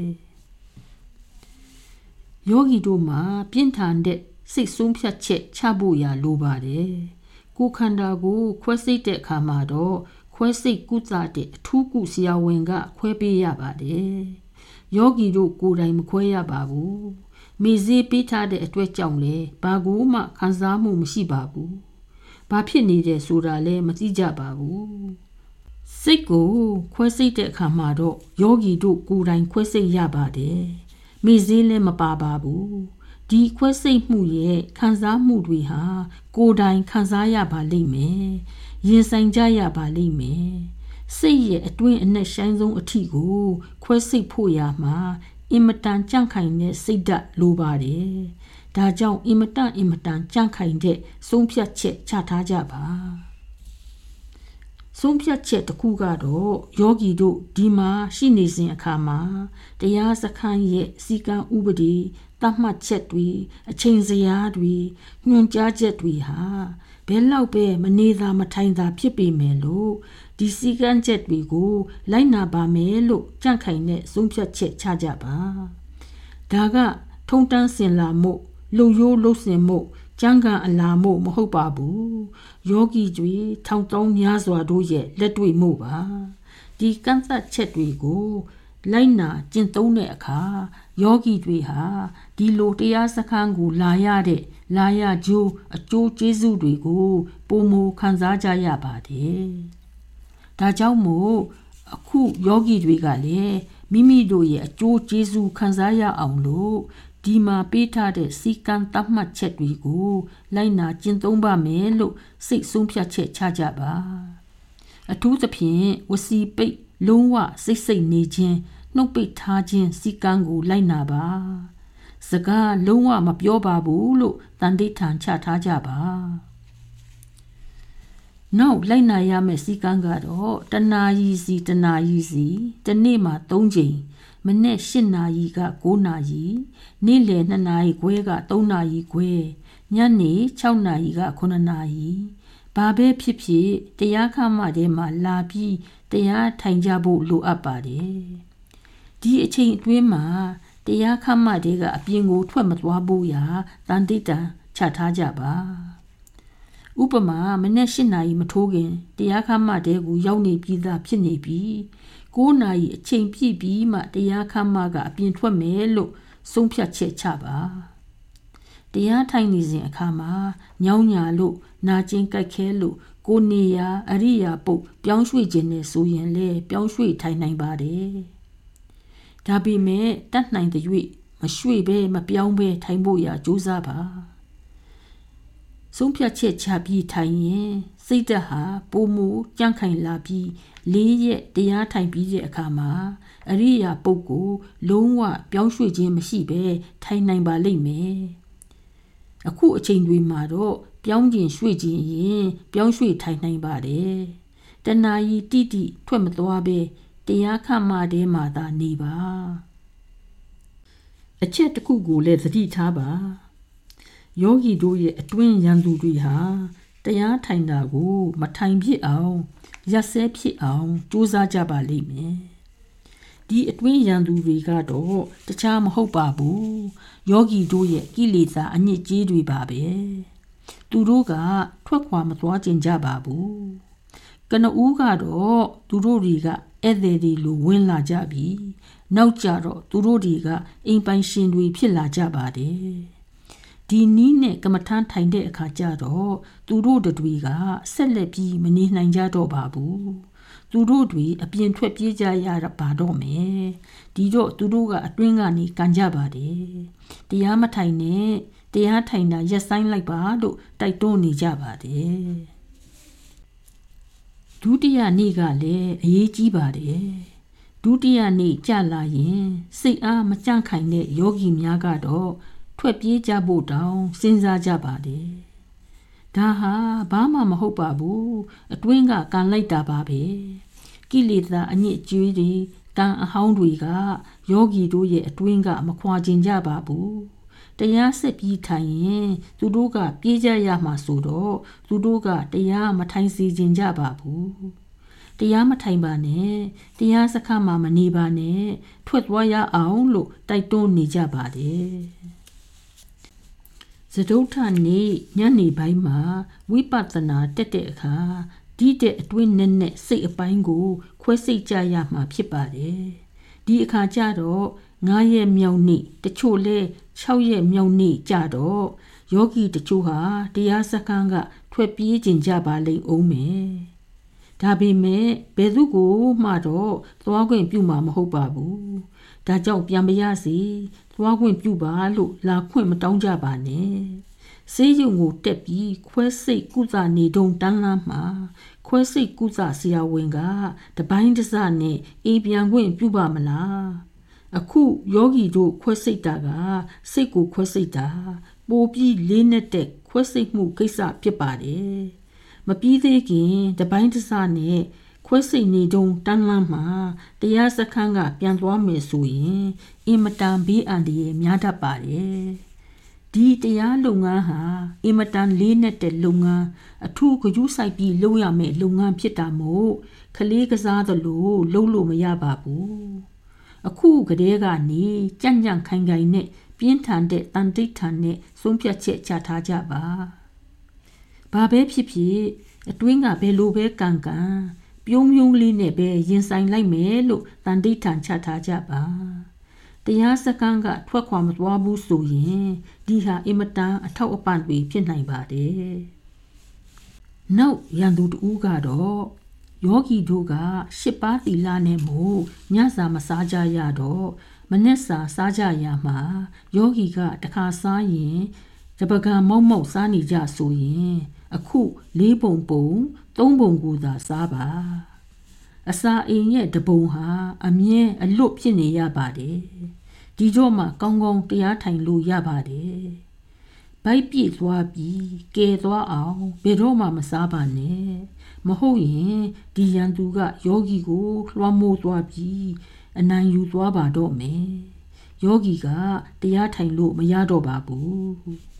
ယောဂီတို့မှာပြင်းထန်တဲ့စိတ်ဆုံးဖြတ်ချက်ချဖို့ရလိုပါတယ်ကိုယ်ခန္ဓာကိုခွဲစိတ်တဲ့အခါမှာတော့ခွဲစိတ်ကုသတဲ့အထူးကုဆရာဝန်ကခွဲပေးရပါတယ်ယောဂီတို့ကိုယ်တိုင်မခွဲရပါဘူးမေဇေးပေးထားတဲ့အတွက်ကြောင့်လေဘာကိုမှခံစားမှုမရှိပါဘူးဘာဖြစ်နေတယ်ဆိုတာလည်းမသိကြပါဘူးစိတ်ကိုခွဲစိတ်တဲ့အခါမှာတော့ယောဂီတို့ကိုယ်တိုင်ခွဲစိတ်ရပါတယ်မေဇေးလည်းမပါပါဘူးဒီခွဲစိတ်မှုရဲ့ခံစားမှုတွေဟာကိုယ်တိုင်ခံစားရပါလိမ့်မယ်ရင်ဆိုင်ကြရပါလိမ့်မယ်စိတ်ရဲ့အတွင်းအနက်ဆိုင်ဆုံးအထိကိုခွဲစိတ်ဖို့ရမှာအင်မတန်ကြန့်ခိုင်တဲ့စိတ်ဓာတ်လိုပါတယ်ဒါကြောင့်အင်မတန်ကြန့်ခိုင်တဲ့ဆုံးဖြတ်ချက်ချထားကြပါဆုံးဖြတ်ချက်တစ်ခုကတော့ယောဂီတို့ဒီမှာရှိနေစဉ်အခါမှာတရားစခန်းရဲ့စီကံဥပဒေသတ်မှတ်ချက်တွေအချိန်စရာတွေညွှန်ကြားချက်တွေဟာဘယ်လောက်ပဲမနေသာမထိုင်သာဖြစ်ပေမယ်လို့ဒီစီကံချက်တွေကိုလိုက်နာပါမယ်လို့ကြန့်ခိုင်တဲ့ဆုံးဖြတ်ချက်ချကြပါဒါကထုံတန်းစင်လာမှုလုံရိုးလုံစင်မှုကျမ်းဂန်အလာမှုမဟုတ်ပါဘူးယောဂီတွေထောင်တောင်းများစွာတို့ရဲ့လက်တွေ့မှုပါဒီကန့်သတ်ချက်တွေကိုလိုက်နာကျင့်သုံးတဲ့အခါယောဂီတွေဟာဒီလိုတရားစခန်းကိုလာရကျိုးအကျိုးကျေးဇူးတွေကိုပုံမခံစားကြရပါတယ်ဒါကြောင့်မို့အခုယောဂီတွေကလည်းမိမိတို့ရဲ့အကျိုးကျေးဇူးခံစားရအောင်လို့ဒီမှာပေးထားတဲ့စီကံသတ်မှတ်ချက်တွေကိုလိုက်နာကျင့်သုံးပါမယ်လို့စိတ်ဆုံးဖြတ်ချက်ချကြပါအထူးသဖြင့်ဝစီပိတ်လုံးဝစိတ်နေခြင်းနှုတ်ပိတ်ထားခြင်းစီကံကိုလိုက်နာပါစကားလုံးဝမပြောပါဘူးလို့တန်တိဋ္ဌာန်ချထားကြပါနောက်လိုက်နာရမယ့်စီကံကတော့တနာရီစီတနေ့မှာ3ချိန်မနေ့8နာရီက9နာရီနေ့လယ်2နာရီခွဲက3နာရီခွဲညနေ6နာရီက9နာရီဘာပဲဖြစ်ဖြစ်တရားခမထဲမှာလာပြီးတရားထိုင်ကြဖို့လိုအပ်ပါတယ်ဒီအချိန်အတွင်းမှာတရားခမထဲကအပြင်ကိုထွက်မသွားဖို့ရာတန်တိတံချထားကြပါဥပမာမနေ့8နာရီမထိုးခင်တရားခမထဲကိုရောက်နေပြီးသားဖြစ်နေပြီး9နာရီအချိန်ပြည့်ပြီးမှတရားခမကအပြင်ထွက်မယ်လို့ဆုံးဖြတ်ချက်ချပါတရားထိုင်နေစဉ်အခါမှာညောင်းညာလို့နာကျင်ကြိုက်ခဲလို့ကိုနေရာအရိယာပုတ်ပြောင်းရွှေ့ခြင်းနဲ့ဆိုရင်လေပြောင်းရွှေ့ထိုင်နိုင်ပါတယ်ဒါပေမဲ့တတ်နိုင်တဲ့၍မရွှေ့ပဲမပြောင်းပဲထိုင်ဖို့ရာကြိုးစားပါဆုံးဖြတ်ချက်ချပြီးထိုင်ရင်စိတ်ဓာတ်ဟာပိုမိုကြန့်ခိုင်လာပြီး4ရက်တရားထိုင်ပြီးတဲ့အခါမှာအရိယာပုတ်ကိုလုံးဝပြောင်းရွှေ့ခြင်းမရှိပဲထိုင်နိုင်ပါလိမ့်မယ်အခုအချိန်တွေမှာတော့ပြောင်းခြင်းရွှေ့ခြင်းရင်ပြောင်းရွှေ့ထိုင်နိုင်ပါတယ်တဏှာကြီးတိထွက်မသွားပဲတရားခမထဲမှာသာနေပါအချက်တစ်ခုကိုလည်းသတိထားပါယောဂီတို့ရဲ့အတွင်းရန်သူတွေဟာတရားထိုင်တာကိုမထိုင်ဖြစ်အောင်ရက်စဲဖြစ်အောင်ကြိုးစားကြပါလိမ့်မယ်ဒီအတွင်းရန်သူတွေကတော့တခြားမဟုတ်ပါဘူးယောဂီတို့ရဲ့ကိလေသာအညစ်အကြေးတွေပါပဲသူတို့ကထွက်ခွာမသွားကြကြပါဘူးကနဦးကတော့သူတို့တွေကဧည့်သည်တွေလိုဝင်လာကြပြီနောက်ကြတော့သူတို့တွေကအိမ်ပိုင်ရှင်တွေဖြစ်လာကြပါတယ်ဒီနီးနဲ့ကမ္မထမ်းထိုင်တဲ့အခါကျတော့သူတို့တွေကဆက်လက်ပြီးမနေနိုင်ကြတော့ပါဘူးသူတို့တွေအပြင်ထွက်ပြေးကြရပါတော့မယ်ဒီတော့သူတို့ကအတွင်းကနေကန်ကြပါတယ်တရားမထိုင်နဲ့တရားထိုင်တာရက်ဆိုင်လိုက်ပါလို့တိုက်တွန်းနေကြပါတယ်ဒုတိယနေ့ကလည်းအရေးကြီးပါတယ်ဒုတိယနေ့ကြာလာရင်စိတ်အားမကြန့်ခိုင်တဲ့ယောဂီများကတော့ထွက်ပြေးကြဖို့တောင်စဉ်းစားကြပါတယ်ဒါဟာဘာမှမဟုတ်ပါဘူးအတွင်းကကန်လိုက်တာပါပဲကိလေသာအညစ်အကြေးတွေကံအဟောင်းတွေကယောဂီတို့ရဲ့အတွင်းကမခွာကျင်ကြပါဘူးတရားစစ်ပြီးထိုင်ရင်သူတို့ကပြေးကြရမှာဆိုတော့သူတို့ကတရားမထိုင်စေခြင်းကြပါဘူးတရားမထိုင်ပါနဲ့တရားစခန်းမှာမနေပါနဲ့ထွက်သွားရအောင်လို့တိုက်တွန်းနေကြပါတယ်စတုထနေ့ညနေပိုင်းမှာဝိပဿနာတက်တဲ့အခါဒီတဲ့အတွင်းနဲ့စိတ်အပိုင်းကိုခွဲစိတ်ကြရမှာဖြစ်ပါတယ်ဒီအခါကျတော့9ရက်မြောက်နေ့တချို့လဲ6ရက်မြောက်နေ့ကြတော့ယောဂီတချို့ဟာတရားစခန်းကထွက်ပြေးကျင်ကြပါလိမ့်အောင်မယ်ဒါပေမဲ့ဘယ်သူကိုမှတော့သွားခွင့်ပြုမှာမဟုတ်ပါဘူးဒါကြောင့်ပြန်မရစီသွားခွင့်ပြုပါလို့လာခွင့်မတောင်းကြပါနဲ့ဆေးရုံကိုတက်ပြီးခွဲစိတ်ကုသနေတုံတန်းလန်းမှာခွဲစိတ်ကုသဆရာဝန်ကတပိုင်းတစနဲ့အေးပြန်ခွင့်ပြုပါမလားအခုယောဂီတို့ခွဲစိတ်တာကစိတ်ကိုခွဲစိတ်တာပိုပြီးလေးနဲ့တဲ့ခွဲစိတ်မှုကိစ္စဖြစ်ပါတယ်မပြီးသေးခင်တပိုင်းတစနဲ့ခွဲစိတ်နေတုံတန်းလန်းမှာတရားစခန်းကပြန်သွားမယ်ဆိုရင်အင်မတန်ဘေးအန္တရာယ်များတတ်ပါတယ်ဒီတရားလုပ်ငန်းဟာအင်မတန်လေးနဲ့တဲ့လုပ်ငန်းအထူးဂရုစိုက်ပြီးလုပ်ရမယ့်လုပ်ငန်းဖြစ်တာမို့ခလေးကစားသလိုလုပ်လို့မရပါဘူးအခုကတည်းကနေကြံ့ကြံ့ခိုင်ခိုင်နဲ့ပြင်းထန်တဲ့တန်တိတ်ထန်နဲ့ဆုံးဖြတ်ချက်ချထားကြပါဘာပဲဖြစ်ဖြစ်အတွင်းကဘယ်လိုပဲကံပြုံးပြုံးလေးနဲ့ပဲရင်ဆိုင်လိုက်မယ်လို့တန်တိတ်ထန်ချထားကြပါတရားစခန်းကထွက်ခွာမသွားဘူးဆိုရင်ဒီဟာအင်မတန်အထောက်အပံ့တွေဖြစ်နိုင်ပါတယ်နောက်ရန်သူတူကတော့ယောဂီတို့က10ပါးသီလနဲ့မို့ညစာမစားကြရတော့မနေ့စာစားကြရမှာယောဂီကတခါစားရင်တပကံမောက်မောက်စားနေကြဆိုရင်အခု4ပုံပုံ3ပုံကိုသာစားပါအစာအိမ်ရဲ့တပုံဟာအမြဲအလွတ်ဖြစ်နေရပါတယ်ဒီတော့မှကောင်းကောင်းတရားထိုင်လို့ရပါတယ်ဘိုက်ပြည့်သွားပြီးကဲသွားအောင်ဘယ်တော့မှမစားပါနဲ့မဟုတ်ရင်ဒီရန်သူကယောဂီကိုလွှမ်းမိုးသွားပြီးအနိုင်ယူသွားပါတော့မယ်ယောဂီကတရားထိုင်လို့မရတော့ပါဘူး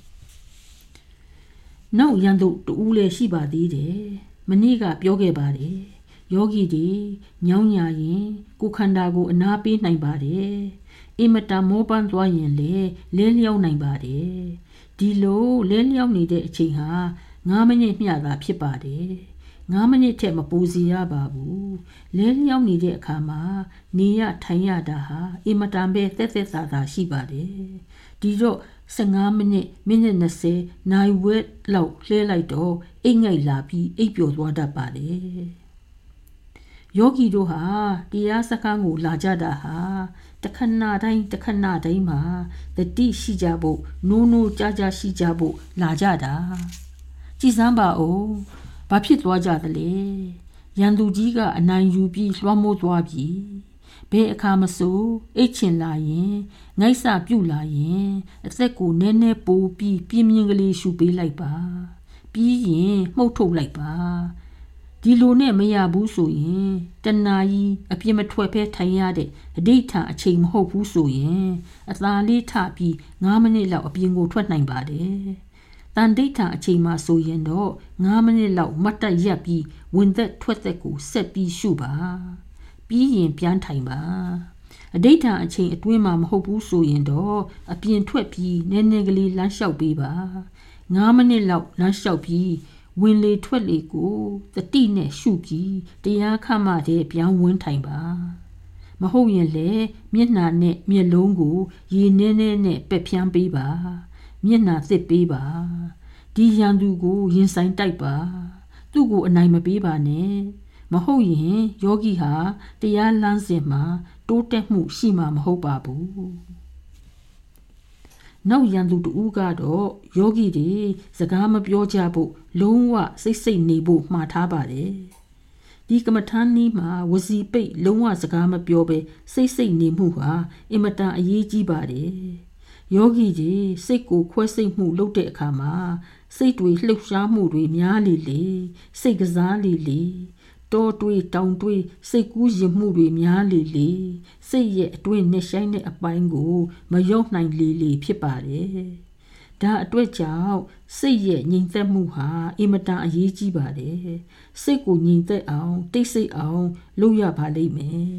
နောက်ရန်သူတူလည်းရှိပါသေးတယ်မနေ့ကပြောခဲ့ပါတယ်ယောဂီတွေညောင်းညာရင်ကိုခန္ဓာကိုအနာပေးနိုင်ပါတယ်အင်မတန်မောပန်းသွားရင်လေလဲလျောင်းနိုင်ပါတယ်ဒီလိုလဲလျောင်းနေတဲ့အချိန်ဟာ9မိနစ်မျှသာဖြစ်ပါတယ်9မိနစ်ထက်မပိုစီရပါဘူးလဲလျောင်းနေတဲ့အခါမှာနေရထိုင်ရတာဟာအင်မတန်ပဲသက်သက်သာသာရှိပါတယ်ဒီတော့15မိနစ်မိနစ်20နိုင်ဝက်လောက်လှဲလိုက်တော့အိတ်ငိုက်လာပြီးအိပ်ပျော်သွားတတ်ပါတယ်ယောဂီတို့ဟာတရားစခန်းကိုလာကြတာဟာတခဏတိုင်းမှာတတိရှိကြဖို့နိုးကြရှိကြဖို့လာကြတာကြည်စမ်းပါဦးဘာဖြစ်သွားကြသလဲရန်သူကြီးကအနိုင်ယူပြီးလွှမ်းမိုးသွားပြီဘယ်အခါမဆိုအိတ်ချင်လာရင်ငိုက်စပြုတ်လာရင်အသက်ကိုနည်းနည်းပိုးပြီးပြင်းပြင်းကလေးရှူပေးလိုက်ပါပြီးရင်မှုတ်ထုတ်လိုက်ပါဒီလိုနဲ့မရဘူးဆိုရင်တဏှာကြီးအပြစ်မထွက်ဖဲထိုင်ရတဲ့အဋိဋ္ဌာအချိန်မဟုတ်ဘူးဆိုရင်အသာလေးထပြီး9မိနစ်လောက်အပြင်ကိုထွက်နိုင်ပါတယ်တန်ဒိဋ္ဌာအချိန်မှဆိုရင်တော့9မိနစ်လောက်မတ်တက်ရက်ပြီးဝင်သက်ထွက်သက်ကိုဆက်ပြီးရှုပါပြီးရင်ပြန်ထိုင်ပါအဋိဌာအချိန်အတွင်းမှာမဟုတ်ဘူးဆိုရင်တော့အပြင်ထွက်ပြီးနည်းနည်းကလေးလမ်းလျှောက်ပေးပါ9မိနစ်လောက်လမ်းလျှောက်ပြီးဝင်လေထွက်လေကိုတတိနဲ့ရှုပြီးတရားခမှတဲ့ပြောင်းဝန်းထိုင်ပါမဟုတ်ရင်လေမျက်နှာနဲ့မျက်လုံးကိုရေနည်းနည်းနဲ့ပက်ဖြန်းပေးပါမျက်နှာသစ်ပေးပါဒီရန်သူကိုရင်ဆိုင်တိုက်ပါသူ့ကိုအနိုင်မပေးပါနဲ့မဟုတ်ရင်ယောဂီဟာတရားလမ်းစဉ်မှာတိုးတက်မှုရှိမှာမဟုတ်ပါဘူးနောက်ရန်သူတူကတော့ယောဂီတွေစကားမပြောကြဖို့လုံးဝစိတ်နေဖို့မှားထားပါတယ်ဒီကမ္မထာနည်းမှာဝစီပိတ်လုံးဝစကားမပြောဘဲစိတ်နေမှုဟာအင်မတန်အရေးကြီးပါတယ်ယောဂီတွေစိတ်ကိုခွဲစိတ်မှုလုပ်တဲ့အခါမှာစိတ်တွေလှုပ်ရှားမှုတွေများလေစိတ်ကစားလေတောတွေးတောင်တွေးစိတ်ကူးရင်မှုတွေများလေစိတ်ရဲ့အတွင်းနဲ့ဆိုင်တဲ့အပိုင်းကိုမရောက်နိုင်လေဖြစ်ပါတယ်ဒါအတွက်ကြောင့်စိတ်ရဲ့ငြိမ်သက်မှုဟာအင်မတန်အရေးကြီးပါတယ်စိတ်ကိုငြိမ်သက်အောင်တိတ်ဆိတ်အောင်လုပ်ရပါလိမ့်မယ်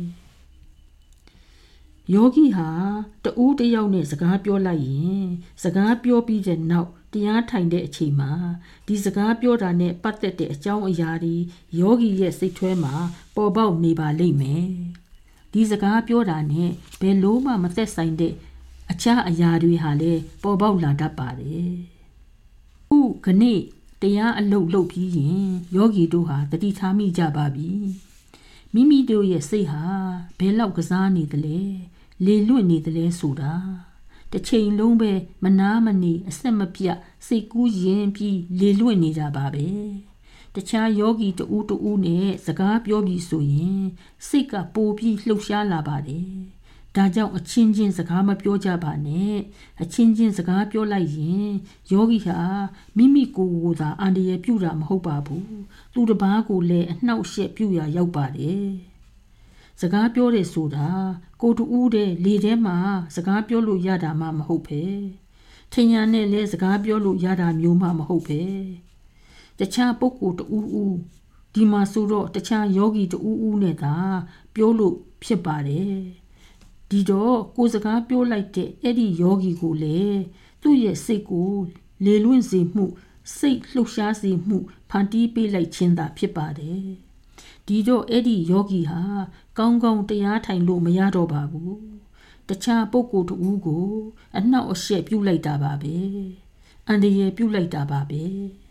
ယောဂီဟာတူးတယောက်နဲ့စကားပြောလိုက်ရင်စကားပြောပြီးတဲ့နောက်တရားထိုင်တဲ့အချိန်မှာဒီစကားပြောတာနဲ့ပတ်သက်တဲ့အကြောင်းအရာတွေယောဂီရဲ့စိတ်ထဲမှာပေါ်ပေါက်နေပါလိမ့်မယ်ဒီစကားပြောတာနဲ့ဘယ်လို့မှမသက်ဆိုင်တဲ့အခြားအရာတွေဟာလည်းပေါ်ပေါက်လာတတ်ပါတယ်ဥခဏတရားအလုပ်လုပ်ပြီးရင်ယောဂီတို့ဟာတတိထားမိကြပါပြီမိမိတို့ရဲ့စိတ်ဟာဘယ်လောက်ကစားနေသလဲလေလွင့်နေသလဲဆိုတာတစ်ချိန်လုံးပဲမနာမနေအဆက်မပြတ်စိတ်ကူးရင်ပြီးလေလွင့်နေကြပါပဲတခြားယောဂီတူနဲ့စကားပြောပြီးဆိုရင်စိတ်ကပိုပြီးလှုပ်ရှားလာပါတယ်ဒါကြောင့်အချင်းချင်းစကားမပြောကြပါနဲ့အချင်းချင်းစကားပြောလိုက်ရင်ယောဂီဟာမိမိကိုယ်ကိုယ်သာအန္တရာယ်ပြုတာမဟုတ်ပါဘူးသူတစ်ပါးကိုလည်းအနှောက်အယှက်ပြုရာရောက်ပါတယ်စကားပြောတယ်ဆိုတာကိုတူးတဲ့လေထဲမှာစကားပြောလို့ရတာမှမဟုတ်ပဲထင်ရနဲ့လည်းစကားပြောလို့ရတာမျိုးမှမဟုတ်ပဲတခြားပုဂ္ဂိုလ်တူးဒီမှာဆိုတော့တခြားယောဂီတူးနဲ့သာပြောလို့ဖြစ်ပါတယ်ဒီတော့ကိုစကားပြောလိုက်တဲ့အဲ့ဒီယောဂီကိုလေသူ့ရဲ့စိတ်ကိုလေလွင့်စေမှုစိတ်လှုပ်ရှားစေမှုဖန်တီးပေးလိုက်ခြင်းသာဖြစ်ပါတယ်ဒီတော့အဲ့ဒီယောဂီဟာကောင်းကောင်းတရားထိုင်လို့မရတော့ပါဘူးတခြားပုဂ္ဂိုလ်တူကိုအနှောက်အယှက်ပြုလိုက်တာပါပဲအန္တရာယ်ပြုလိုက်တာပါပဲ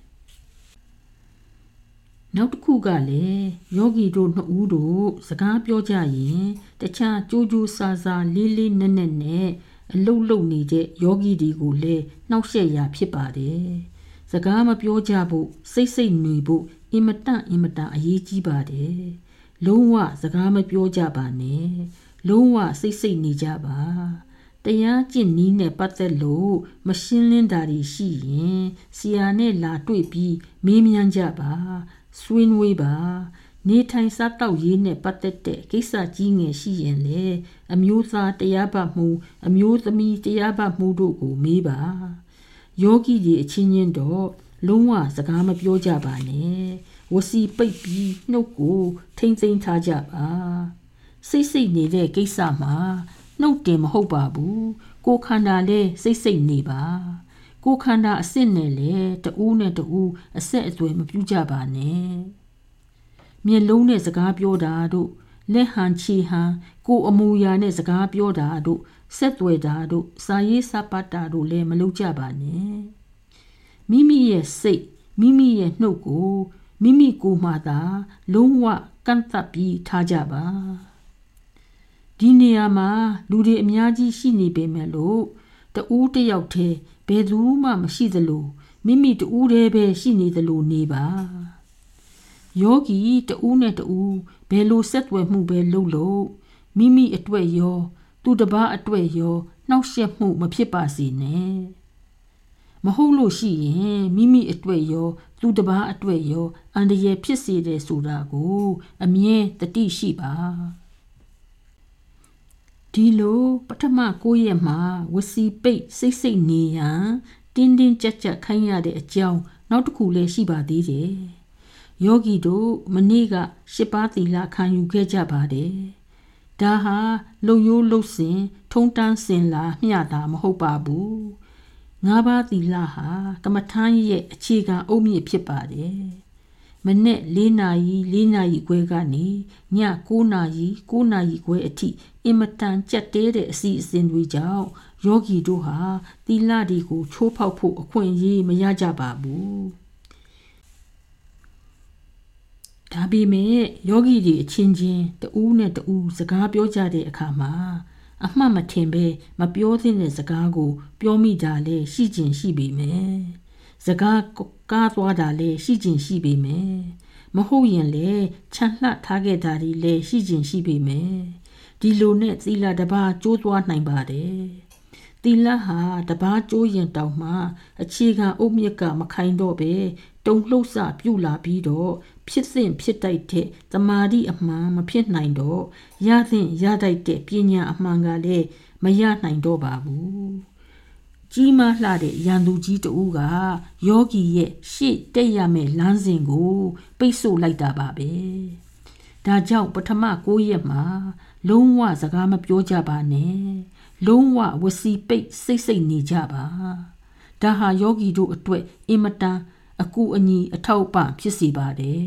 နောက်တစ်ခုကလည်းယောဂီတို့နှစ်ဦးတို့စကားပြောကြရင်တခြားကြိုးကြိုးစားစားလေးနက်နဲ့အလုတ်လုတ်နေတဲ့ယောဂီတွေကိုလည်းနှောက်ယှက်ရာဖြစ်ပါတယ်စကားမပြောကြဖို့စိတ်နေဖို့အင်မတန်အရေးကြီးပါတယ်လုံးဝစကားမပြောကြပါနဲ့လုံးဝစိတ်နေကြပါတရားကျင့်နည်းနဲ့ပတ်သက်လို့မရှင်းလင်းတာတွေရှိရင်ဆရာနဲ့လာတွေ့ပြီးမေးမြန်းကြပါဆွေးနွေးပါနေထိုင်စားတောက်ရေးနဲ့ပတ်သက်တဲ့ကိစ္စကြီးငယ်ရှိရင်လေအမျိုးသားတရားပတ်မှုအမျိုးသမီးတရားပတ်မှုတို့ကိုမေးပါယောဂီတွေအချင်းချင်းတော့လုံးဝစကားမပြောကြပါနဲ့ဝစီပိတ်ပြီးနှုတ်ကိုထိမ့်သိမ်းထားကြပါစိတ်နေတဲ့ကိစ္စမှာနှုတ်တင်မဟုတ်ပါဘူးကိုယ်ခန္ဓာလည်းစိတ်နေပါကိုယ်ခန္ဓာအစစ်နဲ့လေတူးနဲ့တူးအဆက်အသွယ်မပြုကြပါနဲ့မျက်လုံးနဲ့စကားပြောတာတို့လက်ဟန်ချီဟန်ကိုယ်အမူအရာနဲ့စကားပြောတာတို့ဆက်သွယ်တာတို့စာရေးစာပတ်တာတို့လည်းမလုပ်ကြပါနဲ့မိမိရဲ့စိတ်မိမိရဲ့နှုတ်ကိုမိမိကိုယ်မှသာလုံးဝကန့်သတ်ပြီးထားကြပါဒီနေရာမှာလူတွေအများကြီးရှိနေပေမဲ့လို့တူးတယောက်တည်းဘယ်သူမှမရှိသလိုမိမိတူးတည်းပဲရှိနေသလိုနေပါယောဂီတူးနဲ့တူးဘယ်လိုဆက်သွယ်မှုပဲလုပ်လို့မိမိအတွက်ရောသူတစ်ပါးအတွက်ရောနှောက်ယှက်မှုမဖြစ်ပါစေနဲ့မဟုတ်လို့ရှိရင်မိမိအတွက်ရောသူတစ်ပါးအတွက်ရောအန္တရာယ်ဖြစ်စေတယ်ဆိုတာကိုအမြဲတတိရှိပါဒီလိုပထမ9ရက်မှာဝစီပိတ်စိတ်နေရန်တင်းကြပ်ခိုင်းရတဲ့အကြောင်းနောက်တစ်ခုလည်းရှိပါသေးတယ်ယောဂီတို့မနေ့က10ပါးသီလခံယူခဲ့ကြပါတယ်ဒါဟာလုံရိုးလုံစင်ထုံတန်းစင်လာမျှတာမဟုတ်ပါဘူးငါးပါးသီလဟာကမ္မထာရဲ့အခြေခံအုတ်မြစ်ဖြစ်ပါတယ်မနေ့4နာရီခွဲကနေည9နာရီခွဲအထိအင်မတန်ကြက်တဲတဲ့အစီအစဉ်တွေကြောင့်ယောဂီတို့ဟာသီလတွေကိုချိုးဖောက်ဖို့အခွင့်အရေးမရကြပါဘူးဒါပေမဲ့ယောဂီတွေအချင်းချင်းတဦးနဲ့တဦးစကားပြောကြတဲ့အခါမှာအမှတ်မထင်ပဲမပြောသင့်တဲ့စကားကိုပြောမိတာလဲရှိကျင်ရှိပေမယ်စကားကားသွားတာလဲရှိကျင်ရှိပေမယ်မဟုတ်ရင်လဲချန်လှထားခဲ့တာတွေလဲရှိကျင်ရှိပေမယ်ဒီလိုနဲ့သီလတစ်ပါးကျိုးသွားနိုင်ပါတယ်သီလဟာတပါးကျိုးရင်တောင်မှအခြေခံအုတ်မြစ်ကမခိုင်တော့ပဲတုံလှုပ်စပြုတ်လာပြီးတော့ဖြစ်စဉ်ဖြစ်တိုက်တဲ့သမာဓိအမှန်မဖြစ်နိုင်တော့ရသင့်ရတိုက်တဲ့ပညာအမှန်ကလည်းမရနိုင်တော့ပါဘူးကြီးမားလှတဲ့ရန်သူကြီးတဦးကယောဂီရဲ့ရှေ့တက်ရမယ့်လမ်းစဉ်ကိုပိတ်ဆို့လိုက်တာပါပဲဒါကြောင့်ပထမ9ရက်မှာလုံးဝစကားမပြောကြပါနဲ့လုံးဝဝစီပိတ်စိတ်နေကြပါဒါဟာယောဂီတို့အတွက်အင်မတန်အကူအညီအထောက်ပံ့ဖြစ်စေပါတယ်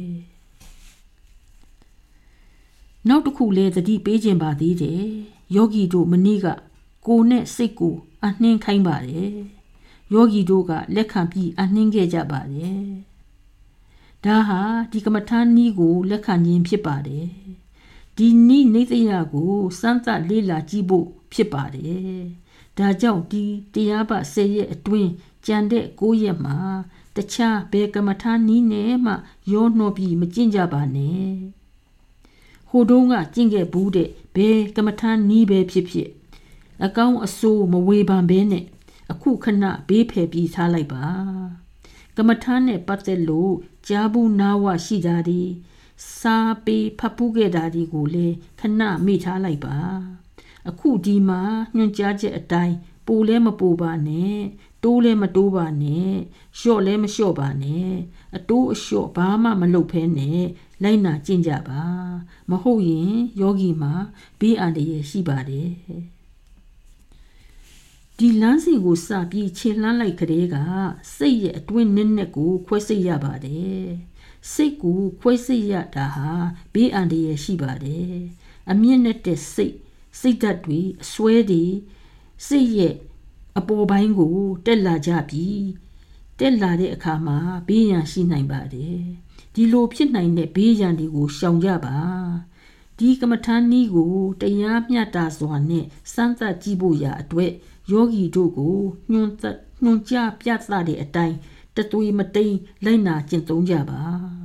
နောက်တစ်ခုလည်းသတိပေးခြင်းပါသေးတယ်ယောဂီတို့မနေ့ကကိုယ်နဲ့စိတ်ကိုအနှင်းခိုင်းပါတယ်ယောဂီတို့ကလက်ခံပြီးအနှင်းခဲ့ကြပါတယ်ဒါဟာဒီကမ္မထာနည်းကိုလက်ခံခြင်းဖြစ်ပါတယ်ဒီနည်းနေတရားကိုစမ်းသပ်လေ့လာကြည့်ဖို့ဖြစ်ပါတယ်ဒါကြောင့်ဒီတရားပတ်10ရက်အတွင်းကြံတဲ့9ရက်မှာတခြားဘယ်ကမ္မထာနည်းနဲ့မှရောနှောပြီးမကျင့်ကြပါနဲ့ဟိုတုန်းကကျင့်ခဲ့ဘူးတဲ့ဘယ်ကမ္မထာနည်းပဲဖြစ်ဖြစ်အကောင်းအဆိုးမဝေဖန်ဘဲနဲ့အခုခဏဘေးဖယ်ပြီးထားလိုက်ပါကမ္မထာနဲ့ပတ်သက်လို့ကြားဘူးနာဝရှိတာဒီစာပေဖတ်ပူးခဲ့တာဒီကိုလေခဏမိထားလိုက်ပါအခုဒီမှာညွှန်ကြားချက်အတိုင်းပိုလဲမပိုပါနဲ့တိုးလဲမတိုးပါနဲ့လျှော့လဲမလျှော့ပါနဲ့အတိုးအလျှော့ဘာမှမလုပ်ဖဲနဲ့လိုက်နာကျင့်ကြပါမဟုတ်ရင်ယောဂီမှာဘေးအန္တရာယ်ရှိပါတယ်ဒီလမ်းစီကိုစပြီးခြေလှမ်းလိုက်ကြတဲ့ကစိတ်ရဲ့အတွင်းနဲ့ကိုခွဲစိတ်ရပါတယ်စိတ်ကိုခွဲစိတ်ရတာဟာဘေးအန္တရာယ်ရှိပါတယ်အမြင့်နဲ့တဲ့စိတ်ဓာတ်တွေအစွဲတွေစိတ်ရဲ့အပေါ်ပိုင်းကိုတက်လာကြပြီးတက်လာတဲ့အခါမှာဘေးရန်ရှိနိုင်ပါတယ်ဒီလိုဖြစ်နိုင်တဲ့ဘေးရန်တွေကိုရှောင်ကြပါဒီကမ္မထာနည်းကိုတရားမျှတစွာနဲ့စမ်းသပ်ကြည့်ဖို့ရာအတွက်ယောဂီတို့ကိုညွှန်ကြားပြသတဲ့အတိုင်းတသွေမတိန်လိုက်နာကျင့်သုံးကြပါ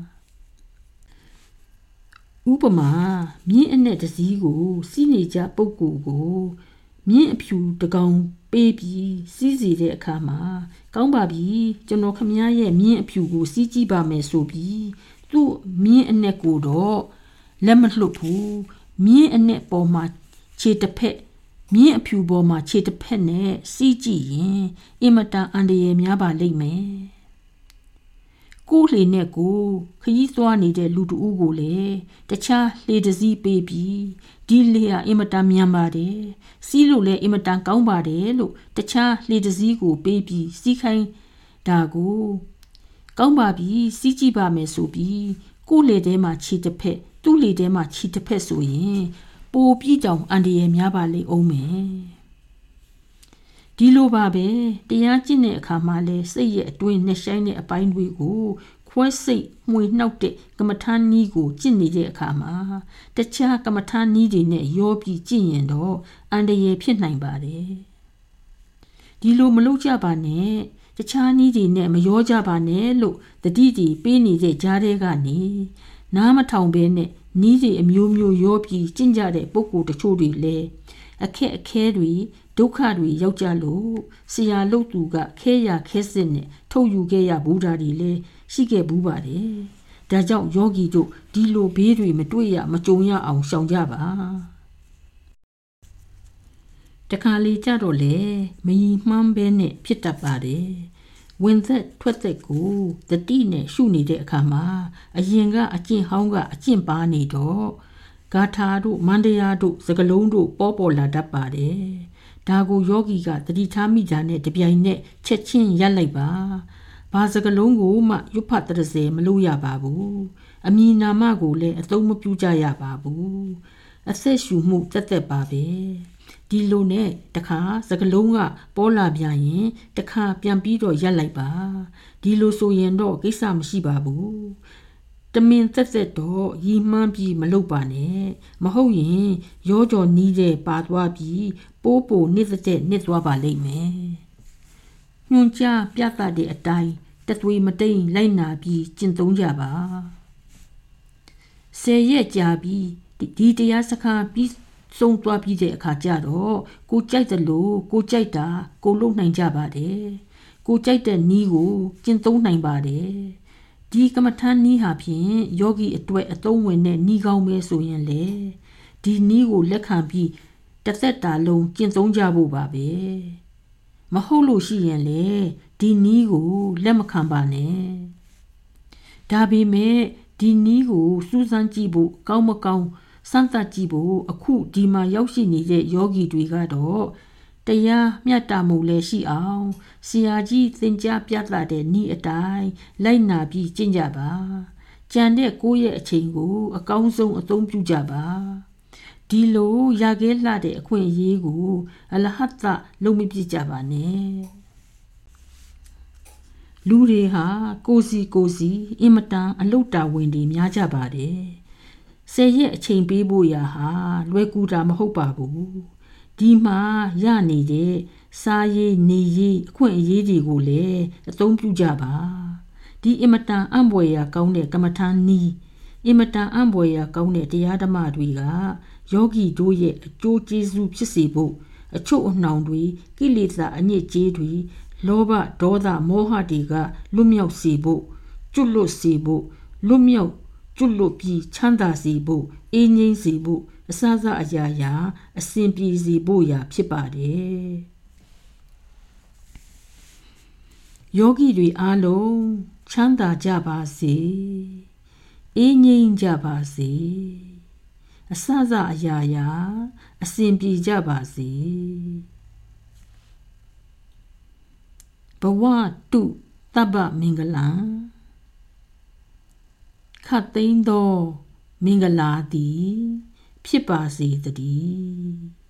ဥပမာမြင်းအနဲ့တစည်းကိုစီးနေကြပုဂ္ဂိုလ်ကိုမြင်းအဖြူတကောင်ပေးပြီးစီးစီတဲ့အခါမှာကောင်းပါပြီကျွန်တော်ခမည်းရဲ့မြင်းအဖြူကိုစီးကြည့်ပါမယ်ဆိုပြီးသူ့မြင်းအနဲ့ကိုတော့လက်မလှုပ်ဘူးမြင်းအနဲ့ပေါ်မှာခြေတစ်ဖက်မြင်းအဖြူပေါ်မှာခြေတစ်ဖက်နဲ့စီးကြည့်ရင်အင်မတန်အန္တရာယ်များပါလိမ့်မယ်ကိုလှေနဲ့ကိုခရီးသွားနေတဲ့လူတဦးကိုလည်းတခြားလှေတစ်စီးပေးပြီးဒီလှေဟာအင်မတန်မြန်ပါတယ်စီးလို့လည်းအင်မတန်ကောင်းပါတယ်လို့တခြားလှေတစ်စီးကိုပေးပြီးစီးခိုင်းတာကိုကောင်းပါပြီစီးကြည့်ပါမယ်ဆိုပြီးကိုလှေထဲမှာခြေတစ်ဖက်သူ့လှေထဲမှာခြေတစ်ဖက်ဆိုရင်ပိုပြီးတောင်အန္တရာယ်များပါလိမ့်အောင်မယ်ဒီလိုပါပဲတရားကျင့်တဲ့အခါမှာလဲစိတ်ရဲ့အတွင်းနဲ့ဆိုင်တဲ့အပိုင်းတွေကိုခွဲစိတ်မှွေနှောက်တဲ့ကမ္မထာနည်းကိုကျင့်နေတဲ့အခါမှာတခြားကမ္မထာနည်းတွေနဲ့ရောပြီးကျင့်ရင်တော့အန္တရာယ်ဖြစ်နိုင်ပါတယ်ဒီလိုမလုပ်ကြပါနဲ့တခြားနည်းတွေနဲ့မရောကြပါနဲ့လို့တတိတီပေးနေတဲ့ကြားထဲကနေနားမထောင်ဘဲနဲ့နည်းတွေအမျိုးမျိုးရောပြီးကျင့်ကြတဲ့ပုဂ္ဂိုလ်တချို့တွေလည်းအခက်အခဲတွေဒုက္ခတွေရောက်ကြလို့ဆရာလုပ်သူကခဲရခဲစစ်နဲ့ထုတ်ယူခဲ့ရဘူးတာတွေလည်းရှိခဲ့ဘူးပါတယ်ဒါကြောင့်ယောဂီတို့ဒီလိုဘေးတွေမတွေ့ရမကြုံရအောင်ရှောင်ကြပါတခါလေကြတော့လေမယီမှန်းပဲနဲ့ဖြစ်တတ်ပါတယ်ဝင်သက်ထွက်သက်ကိုတတိနဲ့ရှုနေတဲ့အခါမှာအရင်ကအကျင့်ဟောင်းကအကျင့်ပါနေတော့ဂါထာတို့မန္တရားတို့စကလုံးတို့ပေါ်လာတတ်ပါတယ်ဒါကိုယောဂီကတတိထားမိတာနဲ့တပြိုင်နက်ချက်ချင်းရပ်လိုက်ပါဘာစကလုံးကိုမှရွတ်ဖတ်တရစေမလို့ရပါဘူးအမည်နာမကိုလည်းအသုံးမပြုကြရပါဘူးအသက်ရှူမှုတက်ပါပဲဒီလိုနဲ့တခါစကလုံးကပေါ်လာပြန်ရင်တခါပြန်ပြီးတော့ရပ်လိုက်ပါဒီလိုဆိုရင်တော့ကိစ္စမရှိပါဘူးတမင်သက်တော့ရီမှန်းပြီးမလုပ်ပါနဲ့မဟုတ်ရင်ရောကြော်နီးတဲ့ပါသွားပြီးပိုးနစ်သက်နစ်သွားပါလိမ့်မယ်ညွန်ကြားပြသတဲ့အတိုင်းတသွေးမတိန်လိုက်နာပြီးကျင့်သုံးကြပါ10 ရက်ကြာပြီးဒီတရားစခန်းပြီးဆုံးသွားပြီးတဲ့အခါကျတော့ကိုကြိုက်တယ်လို့ကိုကြိုက်တာကိုလုပ်နိုင်ကြပါတယ်ကိုကြိုက်တဲ့နီးကိုကျင့်သုံးနိုင်ပါတယ်ဒီကမ္မထန်နီးဟာဖြင့်ယောဂီအတွက်အသုံးဝင်တဲ့နီးကောင်းပဲဆိုရင်လေဒီနီးကိုလက်ခံပြီးတစ်သက်တာလုံးကျင့်သုံးကြဖို့ပါပဲမဟုတ်လို့ရှိရင်လေဒီနီးကိုလက်မခံပါနဲ့ဒါပေမဲ့ဒီနီးကိုစူးစမ်းကြည့်ဖို့ကောင်းမကောင်းစမ်းသပ်ကြည့်ဖို့အခုဒီမှာရောက်ရှိနေတဲ့ယောဂီတွေကတော့တရားမျှတမှုလည်းရှိအောင်ဆရာကြီးသင်ကြားပြသတဲ့ဤအတိုင်းလိုက်နာပြီးကျင့်ကြပါကြံတဲ့ကိုယ့်ရဲ့အချိန်ကိုအကောင်းဆုံးအသုံးပြုကြပါဒီလိုရခဲလှတဲ့အခွင့်အရေးကိုအလဟတ်သလုံးမပြစ်ကြပါနဲ့လူတွေဟာကိုစီအင်မတန်အလုတ်တာဝင်တွေများကြပါတယ်10 ရက်အချိန်ပေးဖို့ရာဟာလွယ်ကူတာမဟုတ်ပါဘူးဒီမှာရနေတဲ့စားရေးနေရေးအခွင့်အရေးတွေကိုလည်းအသုံးပြုကြပါဒီအင်မတန်အံ့ဖွယ်ရာကောင်းတဲ့ကမ္မထာနီးအင်မတန်အံ့ဖွယ်ရာကောင်းတဲ့တရားဓမ္မတွေကယောဂီတို့ရဲ့အကျိုးကျေးဇူးဖြစ်စေဖို့အချို့အနှောင်တွေကိလေသာအညစ်အကြေးတွေလောဘဒေါသမောဟတွေကလွတ်မြောက်စေဖို့ကျွတ်လွတ်စေဖို့လွတ်မြောက်ကျွတ်လွတ်ပြီးချမ်းသာစေဖို့အေးငြိမ်းစေဖို့အစအရာရာအစဉ်ပြေစေဖို့ရာဖြစ်ပါတယ်ယောဂီတွေအားလုံးချမ်းသာကြပါစေအေးငြိမ်းကြပါစေအစအရာရာအစဉ်ပြေကြပါစေဘဝတုတပ္ပမင်္ဂလံခတ်သိမ်းသောမင်္ဂလာသည်ဖြစ်ပါစေတည်း